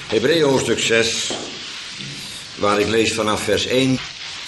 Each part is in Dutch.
Hebreeën hoofdstuk 6, waar ik lees vanaf vers 1.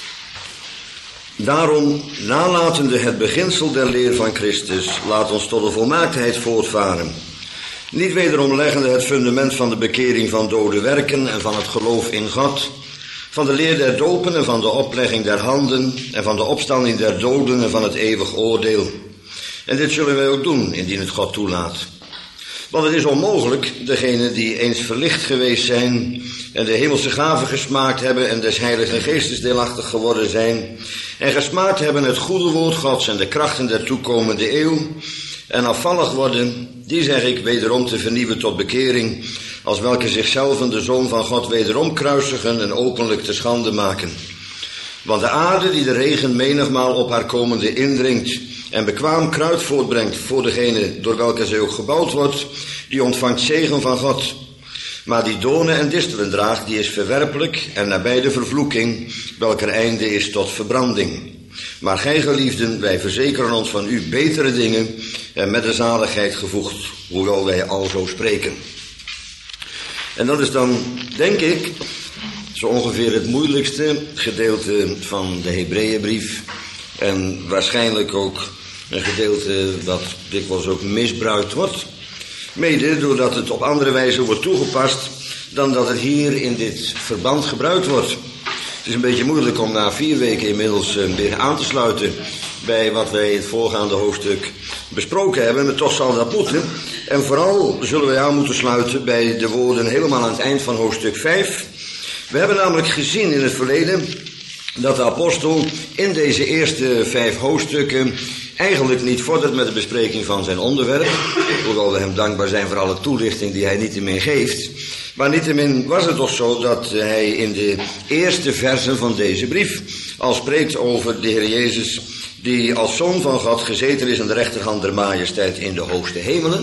Daarom, nalatende het beginsel der leer van Christus, laat ons tot de volmaaktheid voortvaren. Niet wederom leggende het fundament van de bekering van dode werken en van het geloof in God, van de leer der dopen en van de oplegging der handen en van de opstanding der doden en van het eeuwig oordeel. En dit zullen wij ook doen, indien het God toelaat. Want het is onmogelijk, degenen die eens verlicht geweest zijn en de hemelse gaven gesmaakt hebben en des Heilige Geestes deelachtig geworden zijn en gesmaakt hebben het goede woord Gods en de krachten der toekomende eeuw en afvallig worden, die zeg ik wederom te vernieuwen tot bekering, als welke zichzelf de Zoon van God wederom kruisigen en openlijk te schande maken. Want de aarde die de regen menigmaal op haar komende indringt en bekwaam kruid voortbrengt voor degene door welke zij ook gebouwd wordt, die ontvangt zegen van God. Maar die doornen en distelen draagt, die is verwerpelijk en nabij de vervloeking, welker einde is tot verbranding. Maar gij geliefden, wij verzekeren ons van u betere dingen en met de zaligheid gevoegd, hoewel wij al zo spreken. En dat is dan, denk ik, zo ongeveer het moeilijkste gedeelte van de Hebreeënbrief. En waarschijnlijk ook een gedeelte dat dikwijls ook misbruikt wordt. Mede doordat het op andere wijze wordt toegepast dan dat het hier in dit verband gebruikt wordt. Het is een beetje moeilijk om na 4 weken inmiddels weer aan te sluiten bij wat wij in het voorgaande hoofdstuk besproken hebben. Maar toch zal dat moeten. En vooral zullen wij aan moeten sluiten bij de woorden helemaal aan het eind van hoofdstuk 5. We hebben namelijk gezien in het verleden dat de apostel in deze eerste 5 hoofdstukken eigenlijk niet vordert met de bespreking van zijn onderwerp, hoewel we hem dankbaar zijn voor alle toelichting die hij niettemin geeft. Maar niettemin was het toch zo dat hij in de eerste versen van deze brief al spreekt over de Heer Jezus, die als Zoon van God gezeten is aan de rechterhand der majesteit in de hoogste hemelen.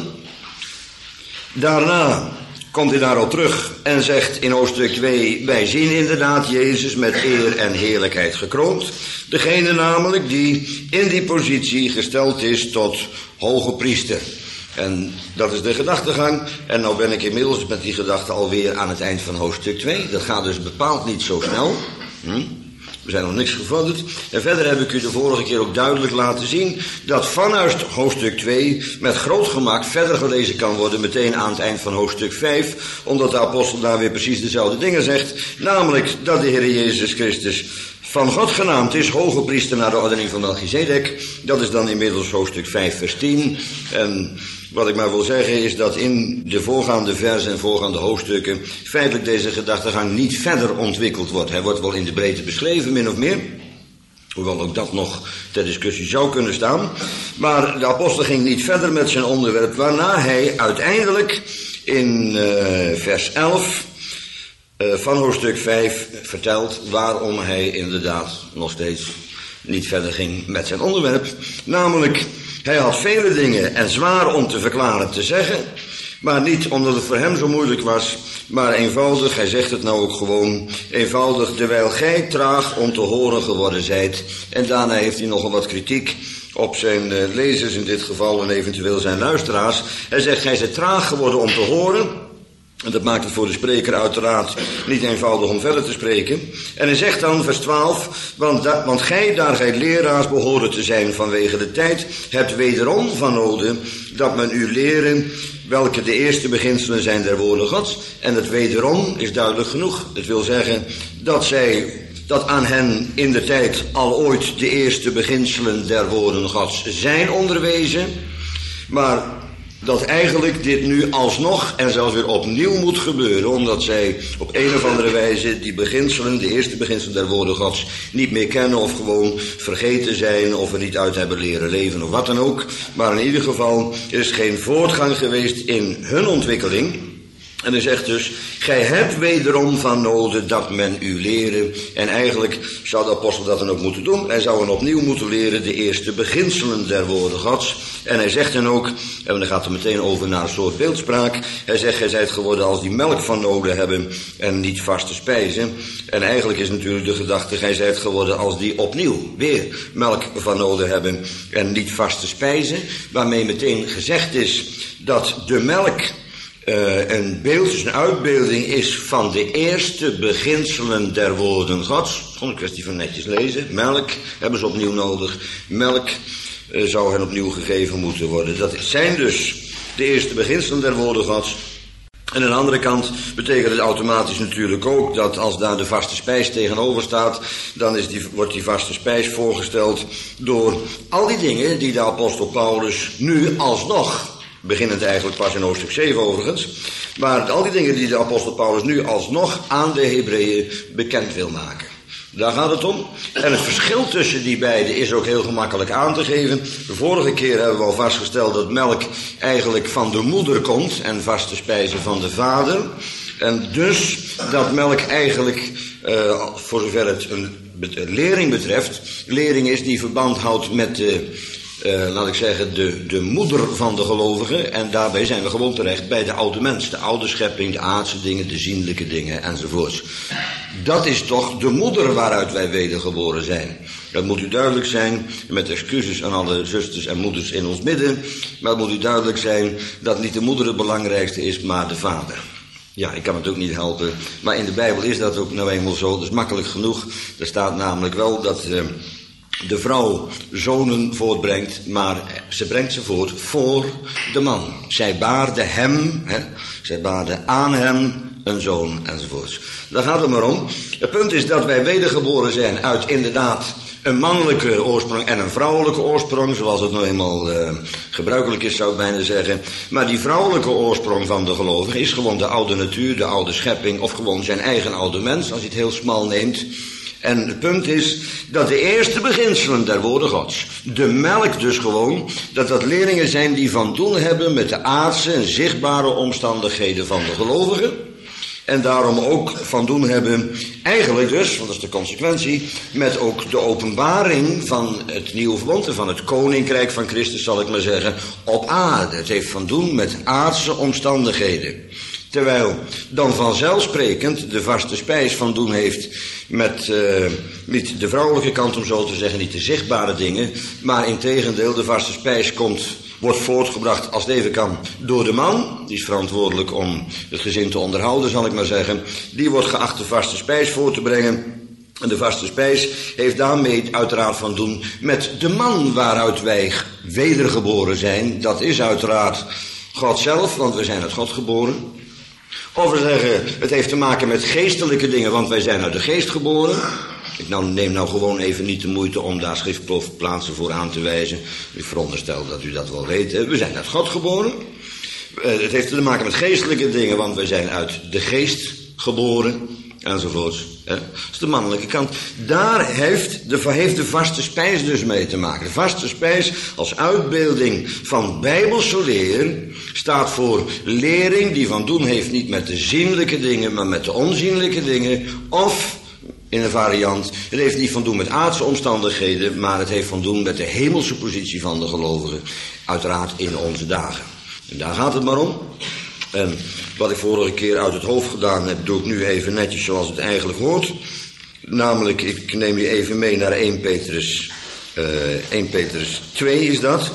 Daarna komt hij daarop terug en zegt in hoofdstuk 2, wij zien inderdaad Jezus met eer en heerlijkheid gekroond. Degene namelijk die in die positie gesteld is tot hoge priester. En dat is de gedachtegang. En nou ben ik inmiddels met die gedachte alweer aan het eind van hoofdstuk 2. Dat gaat dus bepaald niet zo snel. We zijn nog niks gevorderd. En verder heb ik u de vorige keer ook duidelijk laten zien dat vanuit hoofdstuk 2 met groot gemak verder gelezen kan worden meteen aan het eind van hoofdstuk 5. Omdat de apostel daar weer precies dezelfde dingen zegt. Namelijk dat de Heer Jezus Christus van God genaamd is, hoge priester naar de ordening van Melchizedek. Dat is dan inmiddels hoofdstuk 5 vers 10. En wat ik maar wil zeggen is dat in de voorgaande versen en voorgaande hoofdstukken feitelijk deze gedachtegang niet verder ontwikkeld wordt. Hij wordt wel in de breedte beschreven, min of meer. Hoewel ook dat nog ter discussie zou kunnen staan. Maar de apostel ging niet verder met zijn onderwerp, waarna hij uiteindelijk in vers 11 van hoofdstuk 5 vertelt waarom hij inderdaad nog steeds niet verder ging met zijn onderwerp. Namelijk, hij had vele dingen en zwaar om te verklaren te zeggen, maar niet omdat het voor hem zo moeilijk was, maar eenvoudig, hij zegt het nou ook gewoon, eenvoudig, terwijl gij traag om te horen geworden zijt. En daarna heeft hij nogal wat kritiek op zijn lezers in dit geval en eventueel zijn luisteraars. Hij zegt, gij zijt traag geworden om te horen. En dat maakt het voor de spreker uiteraard niet eenvoudig om verder te spreken. En hij zegt dan, vers 12, want gij, daar gij leraars behoren te zijn vanwege de tijd, hebt wederom van noden dat men u leren welke de eerste beginselen zijn der woorden Gods. En het wederom is duidelijk genoeg. Het wil zeggen dat aan hen in de tijd al ooit de eerste beginselen der woorden Gods zijn onderwezen, maar dat eigenlijk dit nu alsnog en zelfs weer opnieuw moet gebeuren, omdat zij op een of andere wijze die beginselen, de eerste beginselen der woorden Gods, niet meer kennen of gewoon vergeten zijn of er niet uit hebben leren leven of wat dan ook. Maar in ieder geval is geen voortgang geweest in hun ontwikkeling. En hij zegt dus, gij hebt wederom van noden dat men u leren. En eigenlijk zou de apostel dat dan ook moeten doen. Hij zou hen opnieuw moeten leren de eerste beginselen der woorden Gods. En hij zegt dan ook, en dan gaat het meteen over naar een soort beeldspraak. Hij zegt, gij zijt geworden als die melk van noden hebben en niet vaste spijzen. En eigenlijk is natuurlijk de gedachte, gij zijt geworden als die opnieuw weer melk van noden hebben en niet vaste spijzen. Waarmee meteen gezegd is dat de melk een beeld, dus een uitbeelding is van de eerste beginselen der woorden Gods. Gewoon een kwestie van netjes lezen. Melk hebben ze opnieuw nodig. Melk zou hen opnieuw gegeven moeten worden. Dat zijn dus de eerste beginselen der woorden Gods. En aan de andere kant betekent het automatisch natuurlijk ook dat als daar de vaste spijs tegenover staat, dan wordt die vaste spijs voorgesteld door al die dingen die de apostel Paulus nu alsnog, beginnend eigenlijk pas in hoofdstuk 7 overigens, maar al die dingen die de apostel Paulus nu alsnog aan de Hebreeën bekend wil maken. Daar gaat het om. En het verschil tussen die beiden is ook heel gemakkelijk aan te geven. De vorige keer hebben we al vastgesteld dat melk eigenlijk van de moeder komt en vaste spijzen van de vader. En dus dat melk eigenlijk, voor zover het een lering betreft, lering is die verband houdt met de moeder van de gelovigen. En daarbij zijn we gewoon terecht bij de oude mens. De oude schepping, de aardse dingen, de zienlijke dingen enzovoorts. Dat is toch de moeder waaruit wij wedergeboren zijn. Dat moet u duidelijk zijn, met excuses aan alle zusters en moeders in ons midden. Maar het moet u duidelijk zijn dat niet de moeder het belangrijkste is, maar de vader. Ja, ik kan het ook niet helpen. Maar in de Bijbel is dat ook nou eenmaal zo. Dat is makkelijk genoeg. Er staat namelijk wel dat de vrouw zonen voortbrengt, maar ze brengt ze voort voor de man. Zij baarde hem, zij baarde aan hem een zoon enzovoorts. Daar gaat het maar om. Het punt is dat wij wedergeboren zijn uit inderdaad een mannelijke oorsprong en een vrouwelijke oorsprong, zoals het nou eenmaal gebruikelijk is, zou ik bijna zeggen. Maar die vrouwelijke oorsprong van de gelovige is gewoon de oude natuur, de oude schepping, of gewoon zijn eigen oude mens, als hij het heel smal neemt. En het punt is dat de eerste beginselen der woorden Gods, de melk dus gewoon, dat leerlingen zijn die van doen hebben met de aardse en zichtbare omstandigheden van de gelovigen. En daarom ook van doen hebben, eigenlijk dus, want dat is de consequentie, met ook de openbaring van het nieuwe verbond en van het koninkrijk van Christus, zal ik maar zeggen, op aarde. Het heeft van doen met aardse omstandigheden. Terwijl dan vanzelfsprekend de vaste spijs van doen heeft met niet de vrouwelijke kant, om zo te zeggen, niet de zichtbare dingen, maar integendeel de vaste spijs wordt voortgebracht, als het even kan, door de man. Die is verantwoordelijk om het gezin te onderhouden, zal ik maar zeggen. Die wordt geacht de vaste spijs voor te brengen. En de vaste spijs heeft daarmee uiteraard van doen met de man waaruit wij wedergeboren zijn. Dat is uiteraard God zelf, want we zijn uit God geboren. Of we zeggen, het heeft te maken met geestelijke dingen, want wij zijn uit de geest geboren. Ik neem nou gewoon even niet de moeite om daar schriftplaatsen voor aan te wijzen. Ik veronderstel dat u dat wel weet. Hè? We zijn uit God geboren. Het heeft te maken met geestelijke dingen, want wij zijn uit de geest geboren. Enzovoorts. Hè? Dat is de mannelijke kant. Daar heeft de vaste spijs dus mee te maken. De vaste spijs als uitbeelding van bijbelse leer staat voor lering die van doen heeft niet met de zienlijke dingen, maar met de onzienlijke dingen. Of, in een variant, het heeft niet van doen met aardse omstandigheden, maar het heeft van doen met de hemelse positie van de gelovigen. Uiteraard in onze dagen. En daar gaat het maar om. En wat ik vorige keer uit het hoofd gedaan heb, doe ik nu even netjes zoals het eigenlijk hoort. Namelijk, ik neem je even mee naar 1 Petrus 2 is dat.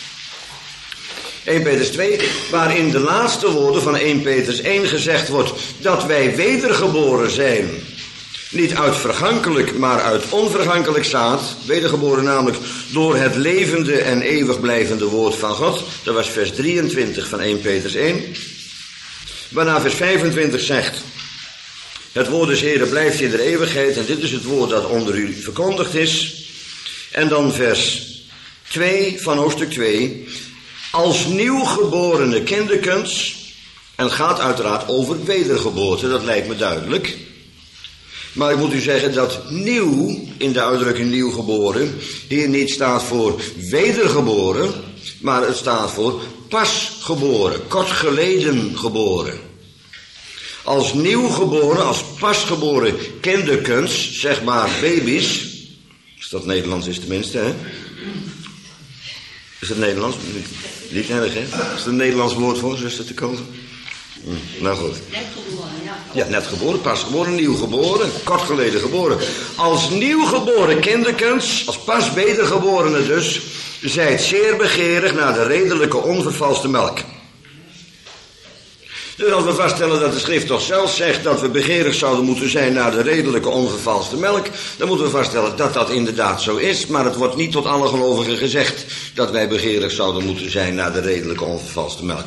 1 Petrus 2, waarin de laatste woorden van 1 Petrus 1 gezegd wordt dat wij wedergeboren zijn. Niet uit vergankelijk, maar uit onvergankelijk zaad. Wedergeboren namelijk door het levende en eeuwig blijvende woord van God. Dat was vers 23 van 1 Petrus 1. Waarna vers 25 zegt: het woord des Heeren blijft in de eeuwigheid en dit is het woord dat onder u verkondigd is. En dan vers 2 van hoofdstuk 2. Als nieuwgeborene kinderkens. En het gaat uiteraard over wedergeboorte, dat lijkt me duidelijk. Maar ik moet u zeggen dat nieuw, in de uitdrukking nieuwgeboren, hier niet staat voor wedergeboren, maar het staat voor pasgeboren, kort geleden geboren. Als nieuwgeboren, als pasgeboren kinderkens, zeg maar baby's, als dat Nederlands is tenminste, hè? Is dat Nederlands? Niet erg, hè? Is er een Nederlands woord voor, zuster te komen? Nou goed. Net geboren, ja. Ja, net geboren, pas geboren, nieuw geboren, kort geleden geboren. Als nieuwgeboren kinderkens, als pas wedergeborene dus, zijt zeer begeerig naar de redelijke onvervalste melk. Dus als we vaststellen dat de schrift toch zelf zegt dat we begeerig zouden moeten zijn naar de redelijke onvervalste melk, dan moeten we vaststellen dat dat inderdaad zo is, maar het wordt niet tot alle gelovigen gezegd dat wij begeerig zouden moeten zijn naar de redelijke onvervalste melk.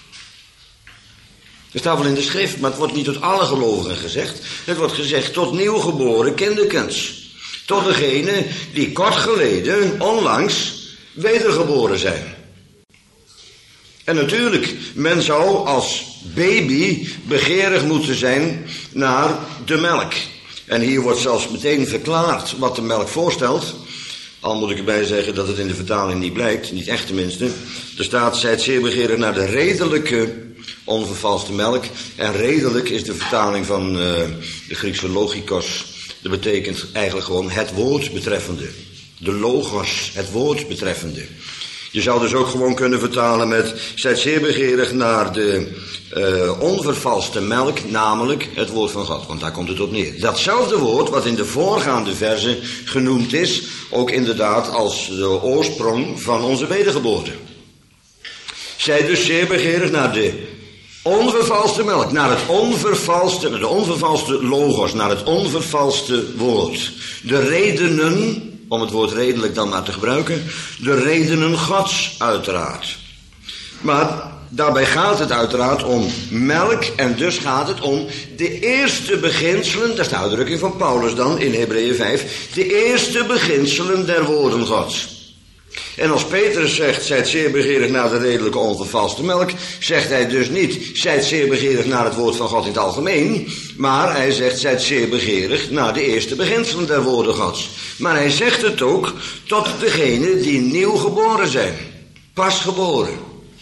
Dat staat wel in de schrift, maar het wordt niet tot alle gelovigen gezegd. Het wordt gezegd tot nieuwgeboren kinderkens. Tot degenen die kort geleden, onlangs, wedergeboren zijn. En natuurlijk, men zou als baby begeerig moeten zijn naar de melk. En hier wordt zelfs meteen verklaard wat de melk voorstelt. Al moet ik erbij zeggen dat het in de vertaling niet blijkt, niet echt tenminste. Er staat, zijt zeer begeerig naar de redelijke onvervalste melk. En redelijk is de vertaling van de Griekse logikos. Dat betekent eigenlijk gewoon het woord betreffende. De logos, het woord betreffende. Je zou dus ook gewoon kunnen vertalen met, zijt zeer begeerig naar de onvervalste melk, namelijk het woord van God. Want daar komt het op neer. Datzelfde woord wat in de voorgaande verse genoemd is, ook inderdaad als de oorsprong van onze wedergeboorte. Zij dus zeer begeerig naar de onvervalste melk, naar het onvervalste, de onvervalste logos, naar het onvervalste woord. De redenen, om het woord redelijk dan maar te gebruiken, de redenen Gods uiteraard. Maar daarbij gaat het uiteraard om melk en dus gaat het om de eerste beginselen, dat is de uitdrukking van Paulus dan in Hebreeën 5, de eerste beginselen der woorden Gods. En als Petrus zegt, zijt zeer begeerig naar de redelijke onvervalste melk, zegt hij dus niet, zijt zeer begeerig naar het woord van God in het algemeen, maar hij zegt, zijt zeer begeerig naar de eerste beginselen der woorden Gods. Maar hij zegt het ook tot degenen die nieuw geboren zijn, pas geboren.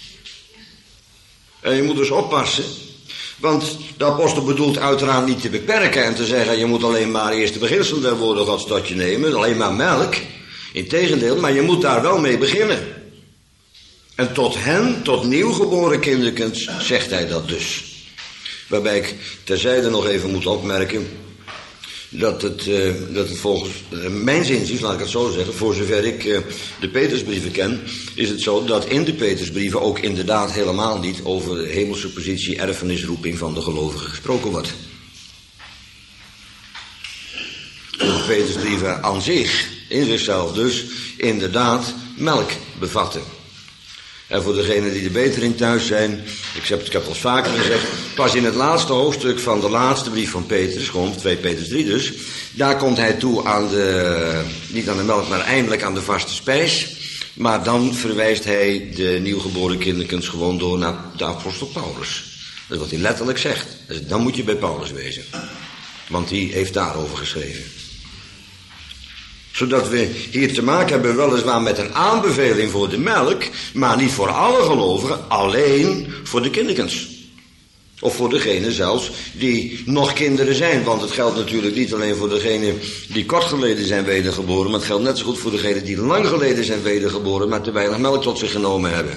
En je moet dus oppassen, want de apostel bedoelt uiteraard niet te beperken en te zeggen, je moet alleen maar eerste beginselen der woorden Gods tot je nemen, alleen maar melk. Integendeel, maar je moet daar wel mee beginnen. En tot hen, tot nieuwgeboren kinderkens, zegt hij dat dus. Waarbij ik terzijde nog even moet opmerken dat het volgens mijn zinziens, laat ik het zo zeggen, voor zover ik de Petersbrieven ken, is het zo dat in de Petersbrieven ook inderdaad helemaal niet over de hemelse positie, erfenisroeping van de gelovigen gesproken wordt. De Petersbrieven aan zich, in zichzelf dus, inderdaad melk bevatten. En voor degenen die er beter in thuis zijn, ik heb het al vaker gezegd, pas in het laatste hoofdstuk van de laatste brief van Petrus, gewoon 2 Petrus 3 dus, daar komt hij toe aan niet aan de melk, maar eindelijk aan de vaste spijs. Maar dan verwijst hij de nieuwgeboren kinderkens gewoon door naar de apostel Paulus. Dat is wat hij letterlijk zegt. Dus dan moet je bij Paulus wezen. Want die heeft daarover geschreven. Zodat we hier te maken hebben weliswaar met een aanbeveling voor de melk, maar niet voor alle gelovigen, alleen voor de kinderkens. Of voor degenen zelfs die nog kinderen zijn. Want het geldt natuurlijk niet alleen voor degenen die kort geleden zijn wedergeboren, maar het geldt net zo goed voor degenen die lang geleden zijn wedergeboren, maar te weinig melk tot zich genomen hebben.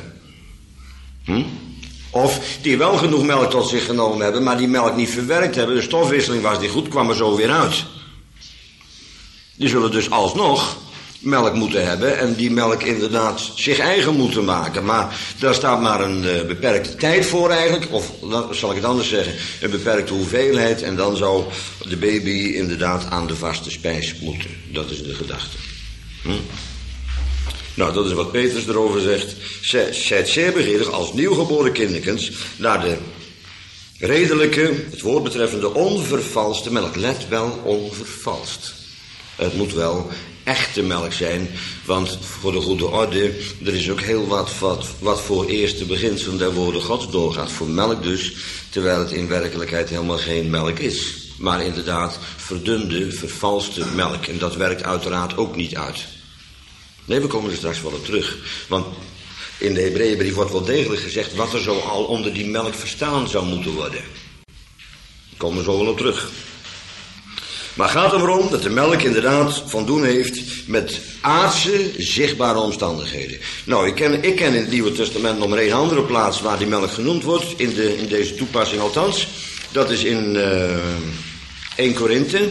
Of die wel genoeg melk tot zich genomen hebben, maar die melk niet verwerkt hebben. De stofwisseling was niet goed, kwam er zo weer uit. Die zullen dus alsnog melk moeten hebben en die melk inderdaad zich eigen moeten maken. Maar daar staat maar een beperkte tijd voor eigenlijk, of zal ik het anders zeggen, een beperkte hoeveelheid. En dan zou de baby inderdaad aan de vaste spijs moeten. Dat is de gedachte. Nou, dat is wat Petrus erover zegt. Zijt zeer begeerig als nieuwgeboren kinderkens naar de redelijke, het woord betreffende onvervalste melk. Let wel, onvervalst. Het moet wel echte melk zijn, want voor de goede orde, er is ook heel wat voor eerste beginselen der woorden Gods doorgaat. Voor melk dus, terwijl het in werkelijkheid helemaal geen melk is. Maar inderdaad verdunde, vervalste melk. En dat werkt uiteraard ook niet uit. Nee, we komen er straks wel op terug. Want in de Hebreeënbrief wordt wel degelijk gezegd wat er zo al onder die melk verstaan zou moeten worden. Daar komen we zo wel op terug. Maar het gaat erom dat de melk inderdaad van doen heeft met aardse, zichtbare omstandigheden. Nou, ik ken in het Nieuwe Testament nog maar één andere plaats waar die melk genoemd wordt, in deze toepassing althans. Dat is in 1 Korinthe.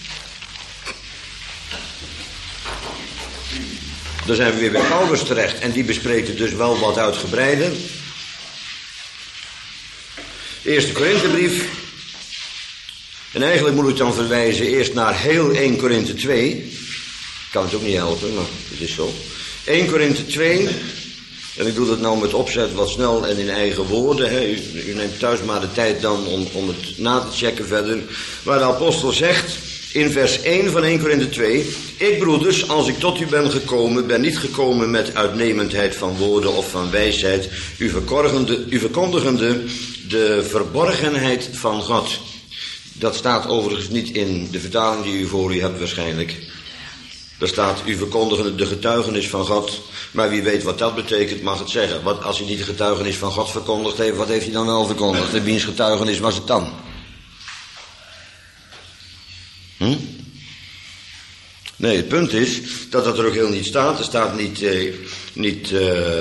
Daar zijn we weer bij Paulus terecht en die bespreekt het dus wel wat uitgebreider. Eerste Korinthebrief. En eigenlijk moet ik dan verwijzen eerst naar heel 1 Korinthe 2. Ik kan het ook niet helpen, maar het is zo. 1 Korinthe 2. En ik doe dat nou met opzet wat snel en in eigen woorden. Hè. U neemt thuis maar de tijd dan om het na te checken verder. Waar de apostel zegt in vers 1 van 1 Korinthe 2. Ik broeders, als ik tot u ben gekomen, ben niet gekomen met uitnemendheid van woorden of van wijsheid. U verkondigende de verborgenheid van God. Dat staat overigens niet in de vertaling die u voor u hebt waarschijnlijk. Daar staat, u verkondigende de getuigenis van God. Maar wie weet wat dat betekent, mag het zeggen. Wat, als hij niet de getuigenis van God verkondigd heeft, wat heeft hij dan wel verkondigd? En wiens getuigenis was het dan? Nee, het punt is dat dat er ook heel niet staat. Er staat niet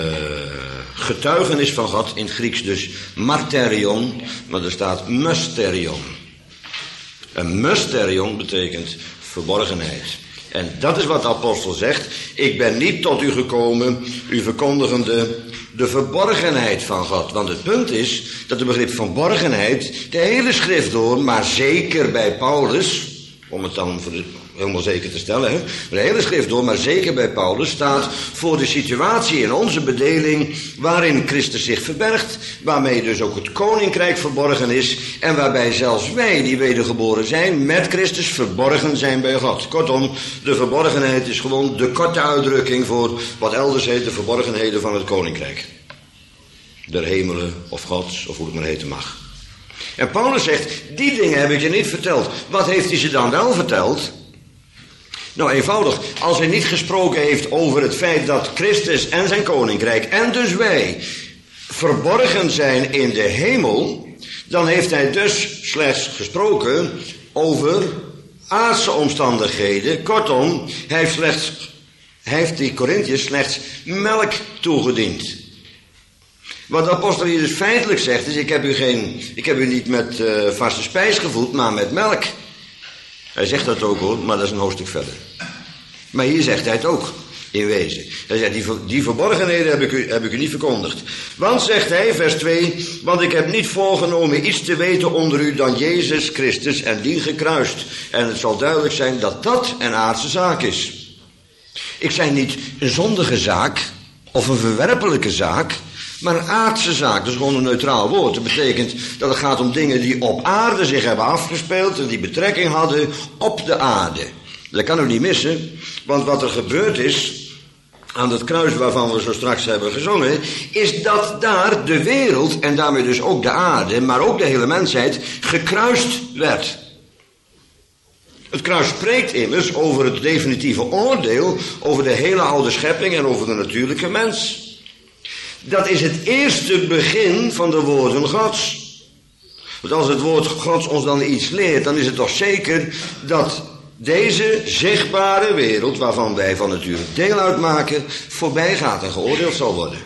getuigenis van God, in het Grieks dus marterion, maar er staat mysterion. En mysterion betekent verborgenheid. En dat is wat de apostel zegt. Ik ben niet tot u gekomen, u verkondigende de verborgenheid van God. Want het punt is dat het begrip verborgenheid de hele schrift door, maar zeker bij Paulus, om het dan helemaal zeker te stellen, hè? De hele schrift door, maar zeker bij Paulus, staat voor de situatie in onze bedeling waarin Christus zich verbergt, waarmee dus ook het koninkrijk verborgen is en waarbij zelfs wij die wedergeboren zijn met Christus verborgen zijn bij God. Kortom, de verborgenheid is gewoon de korte uitdrukking voor wat elders heet de verborgenheden van het koninkrijk. Der hemelen of Gods, of hoe het maar heten mag. En Paulus zegt, die dingen heb ik je niet verteld. Wat heeft hij ze dan wel verteld? Nou, eenvoudig. Als hij niet gesproken heeft over het feit dat Christus en zijn koninkrijk, en dus wij, verborgen zijn in de hemel, dan heeft hij dus slechts gesproken over aardse omstandigheden. Kortom, hij heeft die Korinthiërs slechts melk toegediend. Wat de apostel hier dus feitelijk zegt is, ik heb u niet met vaste spijs gevoed, maar met melk. Hij zegt dat ook hoor, maar dat is een hoofdstuk verder. Maar hier zegt hij het ook, in wezen. Hij zegt, die verborgenheden heb ik u niet verkondigd. Want, zegt hij, vers 2, want ik heb niet voorgenomen iets te weten onder u dan Jezus Christus en die gekruist. En het zal duidelijk zijn dat dat een aardse zaak is. Ik zei niet een zondige zaak, of een verwerpelijke zaak, maar een aardse zaak. Dat is gewoon een neutraal woord. Dat betekent dat het gaat om dingen die op aarde zich hebben afgespeeld en die betrekking hadden op de aarde. Dat kan u niet missen, want wat er gebeurd is aan het kruis waarvan we zo straks hebben gezongen, is dat daar de wereld en daarmee dus ook de aarde, maar ook de hele mensheid gekruist werd. Het kruis spreekt immers over het definitieve oordeel over de hele oude schepping en over de natuurlijke mens. Dat is het eerste begin van de woorden Gods. Want als het woord Gods ons dan iets leert, dan is het toch zeker dat deze zichtbare wereld, waarvan wij van natuurlijk deel uitmaken, voorbij gaat en geoordeeld zal worden.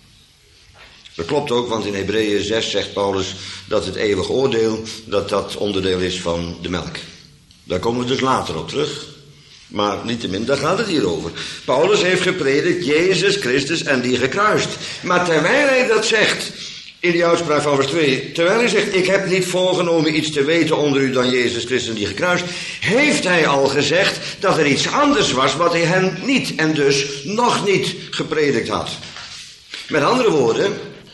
Dat klopt ook, want in Hebreeën 6 zegt Paulus dat het eeuwige oordeel, dat onderdeel is van de melk. Daar komen we dus later op terug. Maar niettemin, daar gaat het hier over. Paulus heeft gepredikt Jezus Christus en die gekruist. Maar terwijl hij dat zegt, in die uitspraak van vers 2, terwijl hij zegt, ik heb niet voorgenomen iets te weten onder u dan Jezus Christus en die gekruist, heeft hij al gezegd dat er iets anders was wat hij hen niet en dus nog niet gepredikt had. Met andere woorden,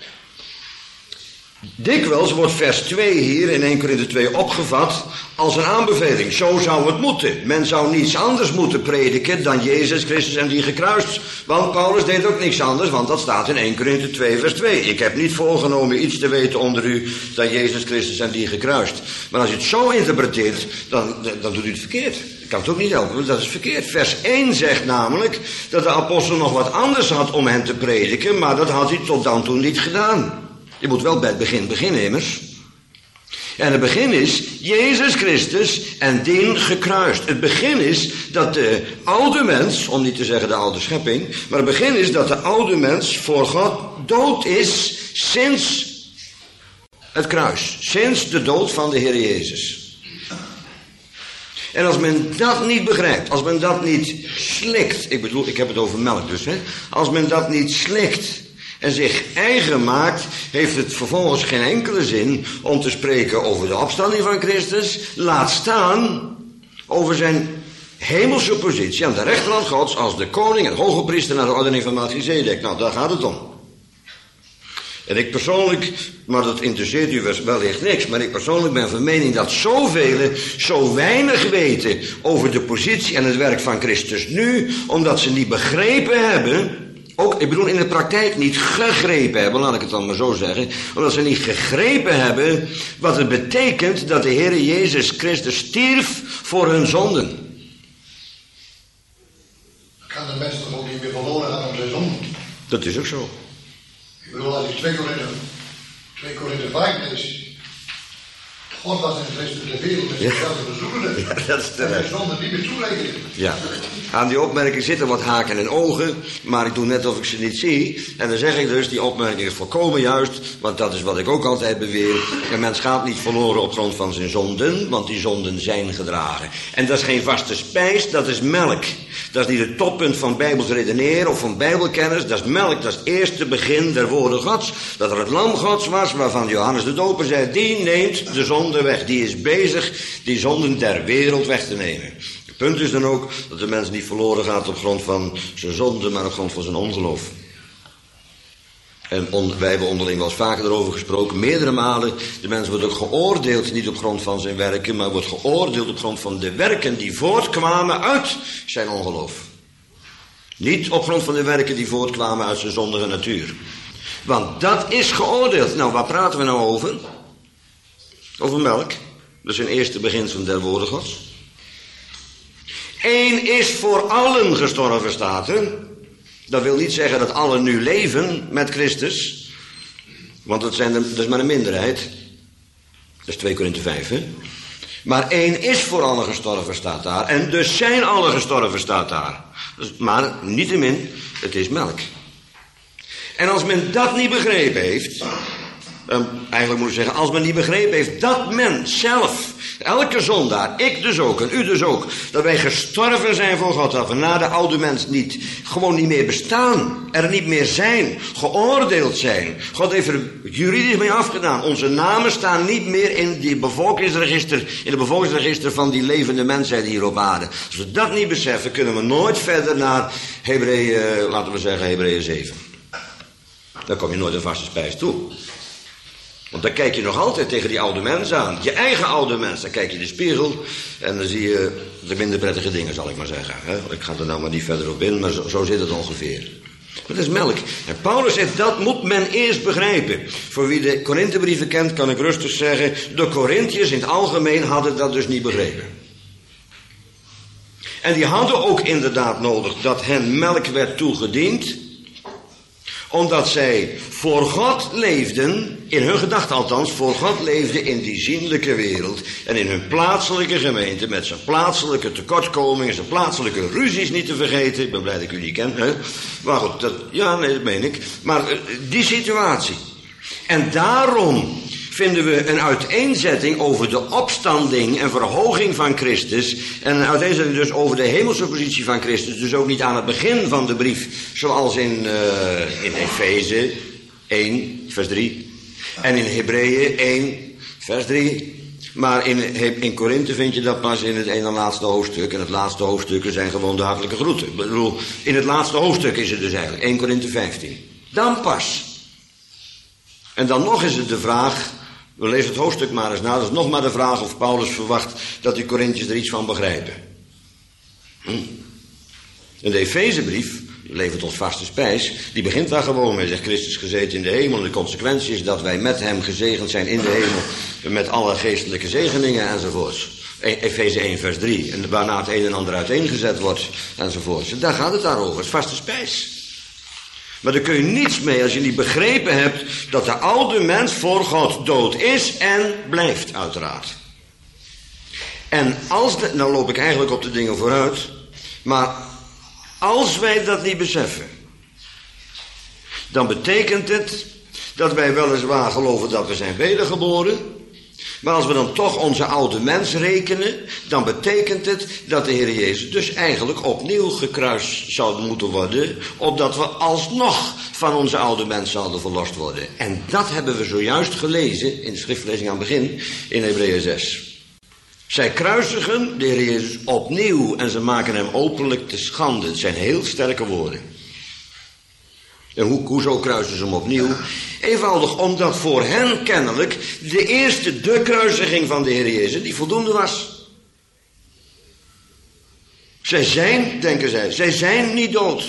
dikwijls wordt vers 2 hier in 1 Korinthe 2 opgevat als een aanbeveling. Zo zou het moeten. Men zou niets anders moeten prediken dan Jezus Christus en die gekruist. Want Paulus deed ook niks anders, want dat staat in 1 Korinthe 2 vers 2. Ik heb niet voorgenomen iets te weten onder u dan Jezus Christus en die gekruist. Maar als je het zo interpreteert, dan doet u het verkeerd. Ik kan het ook niet helpen, want dat is verkeerd. Vers 1 zegt namelijk dat de apostel nog wat anders had om hen te prediken, maar dat had hij tot dan toe niet gedaan. Je moet wel bij het begin beginnen immers. En het begin is Jezus Christus en dien gekruist. Het begin is dat de oude mens, om niet te zeggen de oude schepping, maar het begin is dat de oude mens voor God dood is sinds het kruis. Sinds de dood van de Heer Jezus. En als men dat niet begrijpt, als men dat niet slikt, ik heb het over melk dus, hè. Als men dat niet slikt en zich eigen maakt, heeft het vervolgens geen enkele zin om te spreken over de opstanding van Christus, laat staan over zijn hemelse positie aan de rechterhand Gods als de koning en hoge priester naar de ordening van Melchizedek. Nou, daar gaat het om. En ik persoonlijk, maar dat interesseert u wellicht niks, maar ik persoonlijk ben van mening dat zoveel zo weinig weten over de positie en het werk van Christus nu, omdat ze niet begrepen hebben, ook, ik bedoel in de praktijk niet gegrepen hebben, laat ik het dan maar zo zeggen, omdat ze niet gegrepen hebben wat het betekent dat de Heer Jezus Christus stierf voor hun zonden. Kan de mens toch ook niet meer verloren gaan om zijn zonden? Dat is ook zo. Ik bedoel, als ik 2 Korinthe 5 lees, God was in Christus de wereld en zichzelf bezoekende. Ja, dat is terecht. En de zonde niet meer toerekenen. Ja, aan die opmerking zitten wat haken en ogen, maar ik doe net of ik ze niet zie. En dan zeg ik dus, die opmerking is volkomen juist, want dat is wat ik ook altijd beweer. Een mens gaat niet verloren op grond van zijn zonden, want die zonden zijn gedragen. En dat is geen vaste spijs, dat is melk. Dat is niet het toppunt van Bijbels redeneren of van Bijbelkennis, dat is melk, dat is het eerste begin der woorden Gods. Dat er het lam Gods was, waarvan Johannes de Doper zei, die neemt de zonde weg. Die is bezig die zonden der wereld weg te nemen. Het punt is dan ook dat de mens niet verloren gaat op grond van zijn zonde, maar op grond van zijn ongeloof. En wij hebben onderling wel eens vaker erover gesproken, meerdere malen. De mens wordt ook geoordeeld, niet op grond van zijn werken, maar wordt geoordeeld op grond van de werken die voortkwamen uit zijn ongeloof. Niet op grond van de werken die voortkwamen uit zijn zondige natuur. Want dat is geoordeeld. Nou, waar praten we nou over? Over melk. Dat is een eerste beginsel der woorden Gods. Eén is voor allen gestorven, staat er. Dat wil niet zeggen dat allen nu leven met Christus. Want dat is maar een minderheid. Dat is 2 Korinthe 5, hè. Maar één is voor allen gestorven, staat daar. En dus zijn allen gestorven, staat daar. Dus, maar niettemin, het is melk. En als men dat niet begrepen heeft, eigenlijk moet ik zeggen, als men niet begrepen heeft dat men zelf, elke zondaar, ik dus ook en u dus ook, dat wij gestorven zijn voor God, dat we na de oude mens gewoon niet meer bestaan, er niet meer zijn, geoordeeld zijn. God heeft er juridisch mee afgedaan. Onze namen staan niet meer in de bevolkingsregister van die levende mensheid hier op aarde. Als we dat niet beseffen, kunnen we nooit verder naar Hebreeën 7. Dan kom je nooit een vaste spijs toe. Want dan kijk je nog altijd tegen die oude mens aan. Je eigen oude mens. Dan kijk je in de spiegel en dan zie je de minder prettige dingen, zal ik maar zeggen. Ik ga er nou maar niet verder op in, maar zo zit het ongeveer. Maar dat is melk. En Paulus zegt, dat moet men eerst begrijpen. Voor wie de Korinthebrieven kent, kan ik rustig zeggen, de Korinthiërs in het algemeen hadden dat dus niet begrepen. En die hadden ook inderdaad nodig dat hen melk werd toegediend, omdat zij voor God leefden, in hun gedachten althans, voor God leefden in die zienlijke wereld. En in hun plaatselijke gemeente, met zijn plaatselijke tekortkomingen, zijn plaatselijke ruzies niet te vergeten. Ik ben blij dat ik u niet ken, hè. Maar goed, dat meen ik. Maar die situatie. En daarom vinden we een uiteenzetting over de opstanding en verhoging van Christus. En een uiteenzetting dus over de hemelse positie van Christus. Dus ook niet aan het begin van de brief, zoals in Efeze 1, vers 3. En in Hebreeën 1, vers 3. Maar in Korinthe vind je dat pas in het ene laatste hoofdstuk. En het laatste hoofdstukken zijn gewoon de hartelijke groeten. Ik bedoel, in het laatste hoofdstuk is het dus eigenlijk 1 Korinthe 15. Dan pas. En dan nog is het de vraag, we lezen het hoofdstuk maar eens na, dat is nog maar de vraag of Paulus verwacht dat die Korinthiërs er iets van begrijpen. En de Efezebrief, die levert ons vaste spijs, die begint daar gewoon mee. Zegt Christus gezeten in de hemel. En de consequentie is dat wij met hem gezegend zijn in de hemel, met alle geestelijke zegeningen enzovoorts. Efeze 1 vers 3. En waarna het een en ander uiteengezet wordt enzovoorts. Daar gaat het daarover, het is vaste spijs. Maar daar kun je niets mee als je niet begrepen hebt dat de oude mens voor God dood is en blijft, uiteraard. En nou loop ik eigenlijk op de dingen vooruit, maar als wij dat niet beseffen, dan betekent het dat wij weliswaar geloven dat we zijn wedergeboren, Maar als we dan toch onze oude mens rekenen, dan betekent het dat de Heer Jezus dus eigenlijk opnieuw gekruist zou moeten worden, opdat we alsnog van onze oude mens zouden verlost worden. En dat hebben we zojuist gelezen in de schriftlezing aan het begin in Hebreeën 6. Zij kruisigen de Heer Jezus opnieuw en ze maken hem openlijk te schande. Het zijn heel sterke woorden. En hoezo kruisen ze hem opnieuw? Eenvoudig omdat voor hen kennelijk de kruisiging van de Heer Jezus die voldoende was. Zij zijn, denken zij zijn niet dood.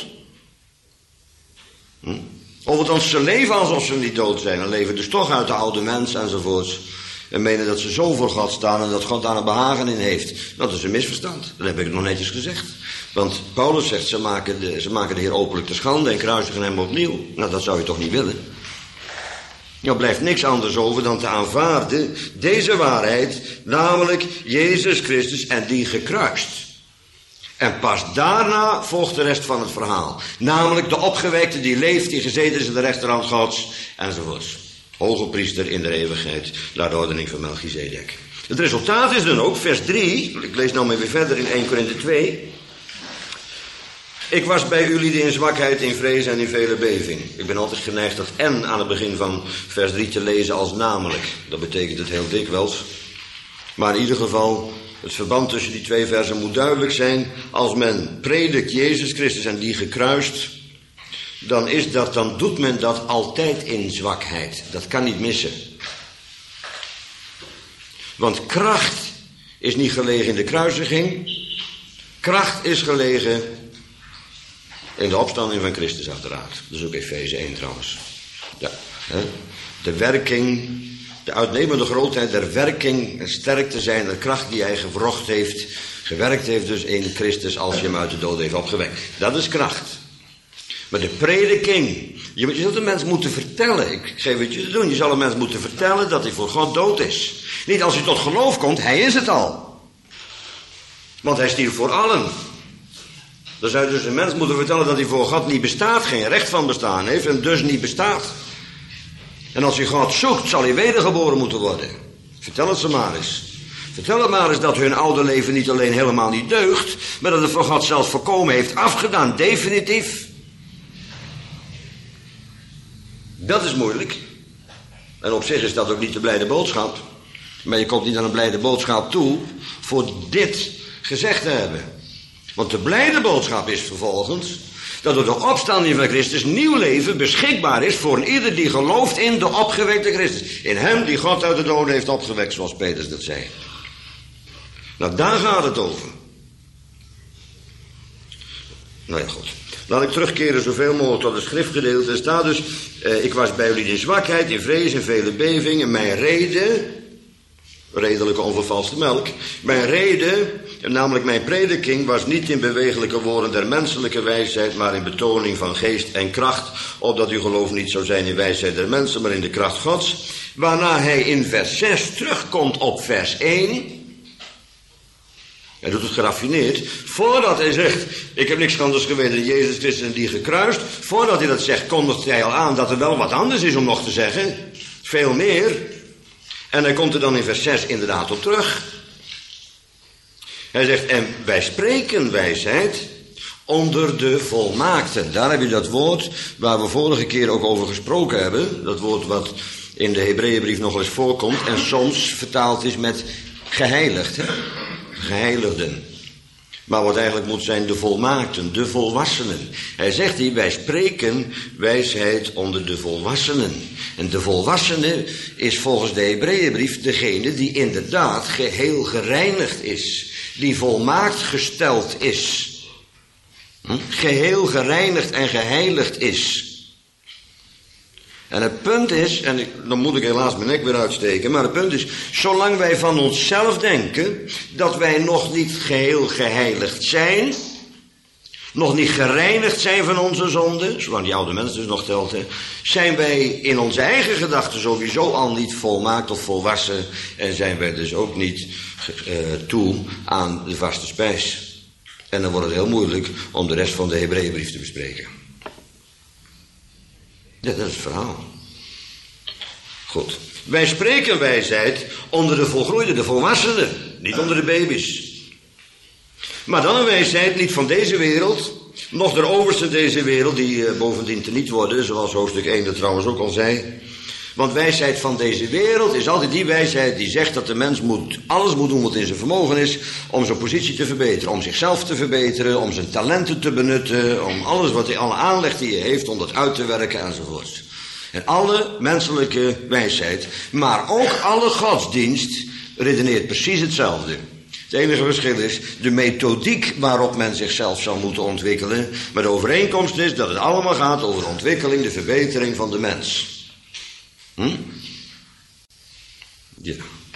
Althans, ze leven alsof ze niet dood zijn en leven dus toch uit de oude mens enzovoorts. En menen dat ze zo voor God staan en dat God daar een behagen in heeft. Dat is een misverstand. Dat heb ik nog netjes gezegd. Want Paulus zegt, ze maken de Heer openlijk te schande en kruisigen hem opnieuw. Nou, dat zou je toch niet willen? Nou blijft niks anders over dan te aanvaarden deze waarheid, namelijk Jezus Christus en die gekruist. En pas daarna volgt de rest van het verhaal. Namelijk de opgewekte die leeft, die gezeten is aan de rechterhand Gods, enzovoorts. Hoge priester in de eeuwigheid, naar de ordening van Melchizedek. Het resultaat is dan ook, vers 3, ik lees nou maar weer verder in 1 Korinthe 2. Ik was bij jullie in zwakheid, in vrees en in vele beving. Ik ben altijd geneigd dat en aan het begin van vers 3 te lezen als namelijk. Dat betekent het heel dikwijls. Maar in ieder geval, het verband tussen die twee versen moet duidelijk zijn. Als men predikt Jezus Christus en die gekruist, dan doet men dat altijd in zwakheid. Dat kan niet missen. Want kracht is niet gelegen in de kruisiging. Kracht is gelegen in de opstanding van Christus uiteraard. Dat is ook Efeze 1 trouwens. Ja, de werking, de uitnemende grootheid der werking en sterkte zijn, de kracht die hij gewerkt heeft dus in Christus als je hem uit de dood heeft opgewekt. Dat is kracht. Maar de prediking, je zult een mens moeten vertellen, ik geef het je te doen, je zal een mens moeten vertellen dat hij voor God dood is. Niet als hij tot geloof komt, hij is het al. Want hij stierf voor allen. Dan zou je dus een mens moeten vertellen dat hij voor God niet bestaat, geen recht van bestaan heeft en dus niet bestaat. En als hij God zoekt, zal hij wedergeboren moeten worden. Vertel het ze maar eens. Vertel het maar eens dat hun oude leven niet alleen helemaal niet deugt, maar dat het voor God zelfs volkomen heeft afgedaan, definitief. Dat is moeilijk. En op zich is dat ook niet de blijde boodschap. Maar je komt niet aan een blijde boodschap toe voor dit gezegd te hebben. Want de blijde boodschap is vervolgens dat door de opstanding van Christus nieuw leven beschikbaar is voor ieder die gelooft in de opgewekte Christus. In hem die God uit de doden heeft opgewekt, zoals Petrus dat zei. Nou, daar gaat het over. Nou ja, goed. Laat ik terugkeren zoveel mogelijk tot het schriftgedeelte. Er staat dus, ik was bij jullie in zwakheid, in vrees, in vele beving. En mijn reden, redelijke onvervalste melk. Mijn reden, namelijk mijn prediking, was niet in bewegelijke woorden der menselijke wijsheid, maar in betoning van geest en kracht. Opdat uw geloof niet zou zijn in wijsheid der mensen, maar in de kracht Gods. Waarna hij in vers 6 terugkomt op vers 1... Hij doet het geraffineerd. Voordat hij zegt, ik heb niks anders geweten dan Jezus Christus en die gekruist. Voordat hij dat zegt, kondigt hij al aan dat er wel wat anders is om nog te zeggen. Veel meer. En hij komt er dan in vers 6 inderdaad op terug. Hij zegt, en wij spreken wijsheid onder de volmaakten. Daar heb je dat woord waar we vorige keer ook over gesproken hebben. Dat woord wat in de Hebreeënbrief nog eens voorkomt en soms vertaald is met geheiligd, hè? Geheiligden. Maar wat eigenlijk moet zijn de volmaakten, de volwassenen. Hij zegt hier, wij spreken wijsheid onder de volwassenen. En de volwassene is volgens de Hebreeënbrief degene die inderdaad geheel gereinigd is. Die volmaakt gesteld is. Geheel gereinigd en geheiligd is. En het punt is, en dan moet ik helaas mijn nek weer uitsteken, maar het punt is, zolang wij van onszelf denken dat wij nog niet geheel geheiligd zijn, nog niet gereinigd zijn van onze zonden, zolang die oude mens dus nog telt, zijn wij in onze eigen gedachten sowieso al niet volmaakt of volwassen en zijn wij dus ook niet toe aan de vaste spijs. En dan wordt het heel moeilijk om de rest van de Hebreeënbrief te bespreken. Ja, dat is het verhaal. Goed. Wij spreken wijsheid onder de volgroeide, de volwassenen, niet onder de baby's. Maar dan een wijsheid niet van deze wereld, nog de overste deze wereld, die bovendien teniet worden, zoals hoofdstuk 1 dat trouwens ook al zei. Want wijsheid van deze wereld is altijd die wijsheid die zegt dat de mens alles moet doen wat in zijn vermogen is om zijn positie te verbeteren, om zichzelf te verbeteren, om zijn talenten te benutten, om alle aanleg die je heeft, om dat uit te werken enzovoort. En alle menselijke wijsheid, maar ook alle godsdienst redeneert precies hetzelfde. Het enige verschil is de methodiek waarop men zichzelf zou moeten ontwikkelen, maar de overeenkomst is dat het allemaal gaat over de ontwikkeling, de verbetering van de mens. Ja.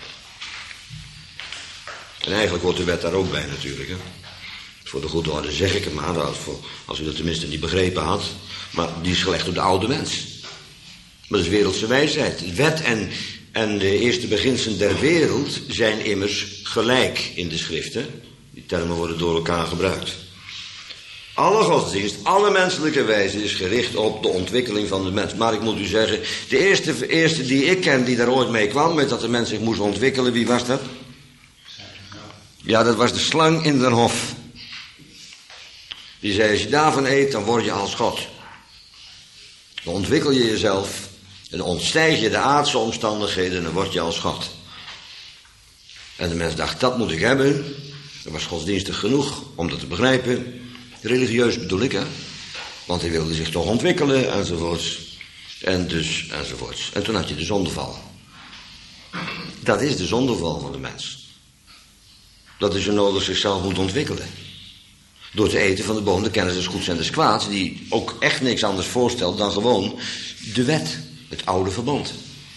En eigenlijk hoort de wet daar ook bij natuurlijk. Hè? Voor de goede orde zeg ik het maar, als u dat tenminste niet begrepen had. Maar die is gelegd op de oude mens. Maar dat is wereldse wijsheid. De wet en de eerste beginselen der wereld zijn immers gelijk in de schriften. Die termen worden door elkaar gebruikt. Alle godsdienst, alle menselijke wijze is gericht op de ontwikkeling van de mens. Maar ik moet u zeggen, de eerste die ik ken die daar ooit mee kwam, met dat de mens zich moest ontwikkelen, wie was dat? Ja, dat was de slang in den hof. Die zei, als je daarvan eet, dan word je als God. Dan ontwikkel je jezelf en dan ontstijg je de aardse omstandigheden en dan word je als God. En de mens dacht, dat moet ik hebben. Dat was godsdienstig genoeg om dat te begrijpen. Religieus bedoel ik, hè. Want hij wilde zich toch ontwikkelen, enzovoorts. En dus, enzovoorts. En toen had je de zondeval. Dat is de zondeval van de mens. Dat is zo nodig zichzelf moet ontwikkelen. Door te eten van de boom de kennis des goeds en des kwaads, die ook echt niks anders voorstelt dan gewoon de wet, het oude verbond.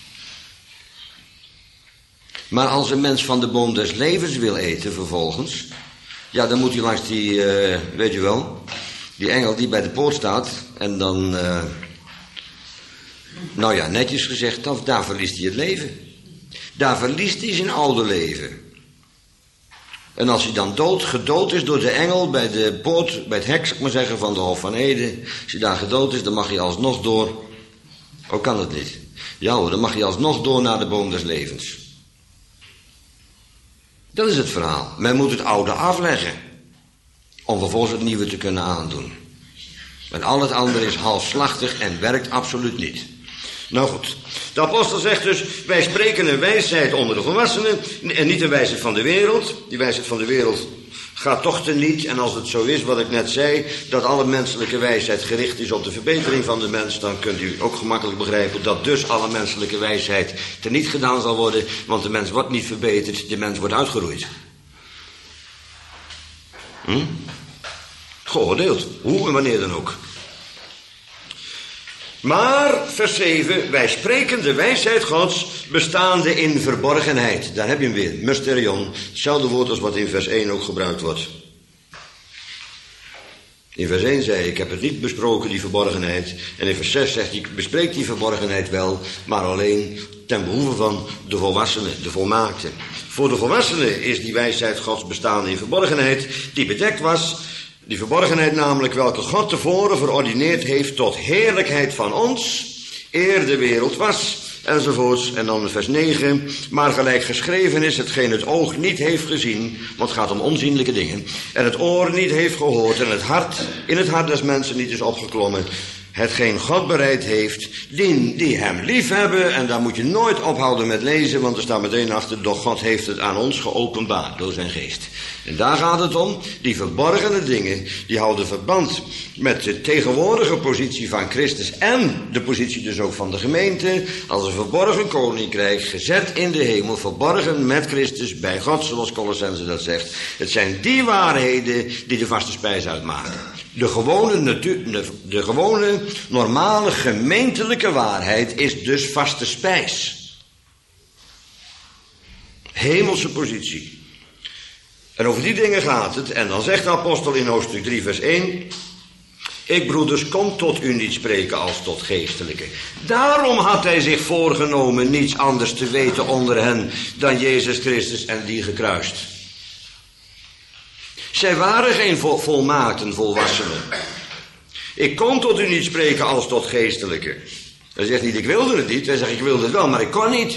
Maar als een mens van de boom des levens wil eten vervolgens, ja, dan moet hij langs die, weet je wel, die engel die bij de poort staat en dan, nou ja, netjes gezegd, daar verliest hij het leven. Daar verliest hij zijn oude leven. En als hij dan gedood is door de engel bij de poort, bij het hek, zou ik maar zeggen, van de Hof van Eden. Als hij daar gedood is, dan mag hij alsnog door. Hoe kan het niet? Ja hoor, dan mag hij alsnog door naar de boom des levens. Dat is het verhaal. Men moet het oude afleggen. Om vervolgens het nieuwe te kunnen aandoen. En al het andere is halfslachtig en werkt absoluut niet. Nou goed, de apostel zegt dus, wij spreken een wijsheid onder de volwassenen en niet een wijsheid van de wereld. Die wijsheid van de wereld gaat toch teniet. En als het zo is, wat ik net zei, dat alle menselijke wijsheid gericht is op de verbetering van de mens, dan kunt u ook gemakkelijk begrijpen dat dus alle menselijke wijsheid teniet gedaan zal worden, want de mens wordt niet verbeterd, de mens wordt uitgeroeid. Geoordeeld, hoe en wanneer dan ook. Maar, vers 7, wij spreken de wijsheid Gods bestaande in verborgenheid. Daar heb je hem weer, mysterion. Hetzelfde woord als wat in vers 1 ook gebruikt wordt. In vers 1 zei ik heb het niet besproken, die verborgenheid. En in vers 6 zegt hij, ik bespreek die verborgenheid wel, maar alleen ten behoeve van de volwassenen, de volmaakten. Voor de volwassenen is die wijsheid Gods bestaande in verborgenheid, die bedekt was. Die verborgenheid namelijk welke God tevoren verordineerd heeft tot heerlijkheid van ons, eer de wereld was, enzovoorts. En dan vers 9, maar gelijk geschreven is hetgeen het oog niet heeft gezien, want het gaat om onzienlijke dingen, en het oor niet heeft gehoord en het hart in het hart des mensen niet is opgeklommen, hetgeen God bereid heeft, die hem lief hebben. En daar moet je nooit ophouden met lezen, want er staat meteen achter, doch God heeft het aan ons geopenbaard door zijn geest. En daar gaat het om, die verborgene dingen, die houden verband met de tegenwoordige positie van Christus en de positie dus ook van de gemeente, als een verborgen koninkrijk, gezet in de hemel, verborgen met Christus bij God, zoals Colossense dat zegt. Het zijn die waarheden die de vaste spijs uitmaken. De gewone, normale, gemeentelijke waarheid is dus vaste spijs. Hemelse positie. En over die dingen gaat het. En dan zegt de apostel in hoofdstuk 3 vers 1... Ik, broeders, kom tot u niet spreken als tot geestelijke. Daarom had hij zich voorgenomen niets anders te weten onder hen dan Jezus Christus en die gekruist. Zij waren geen volmaakten volwassenen. Ik kon tot u niet spreken als tot geestelijke. Hij zegt niet, ik wilde het niet. Hij zegt, ik wilde het wel, maar ik kon niet.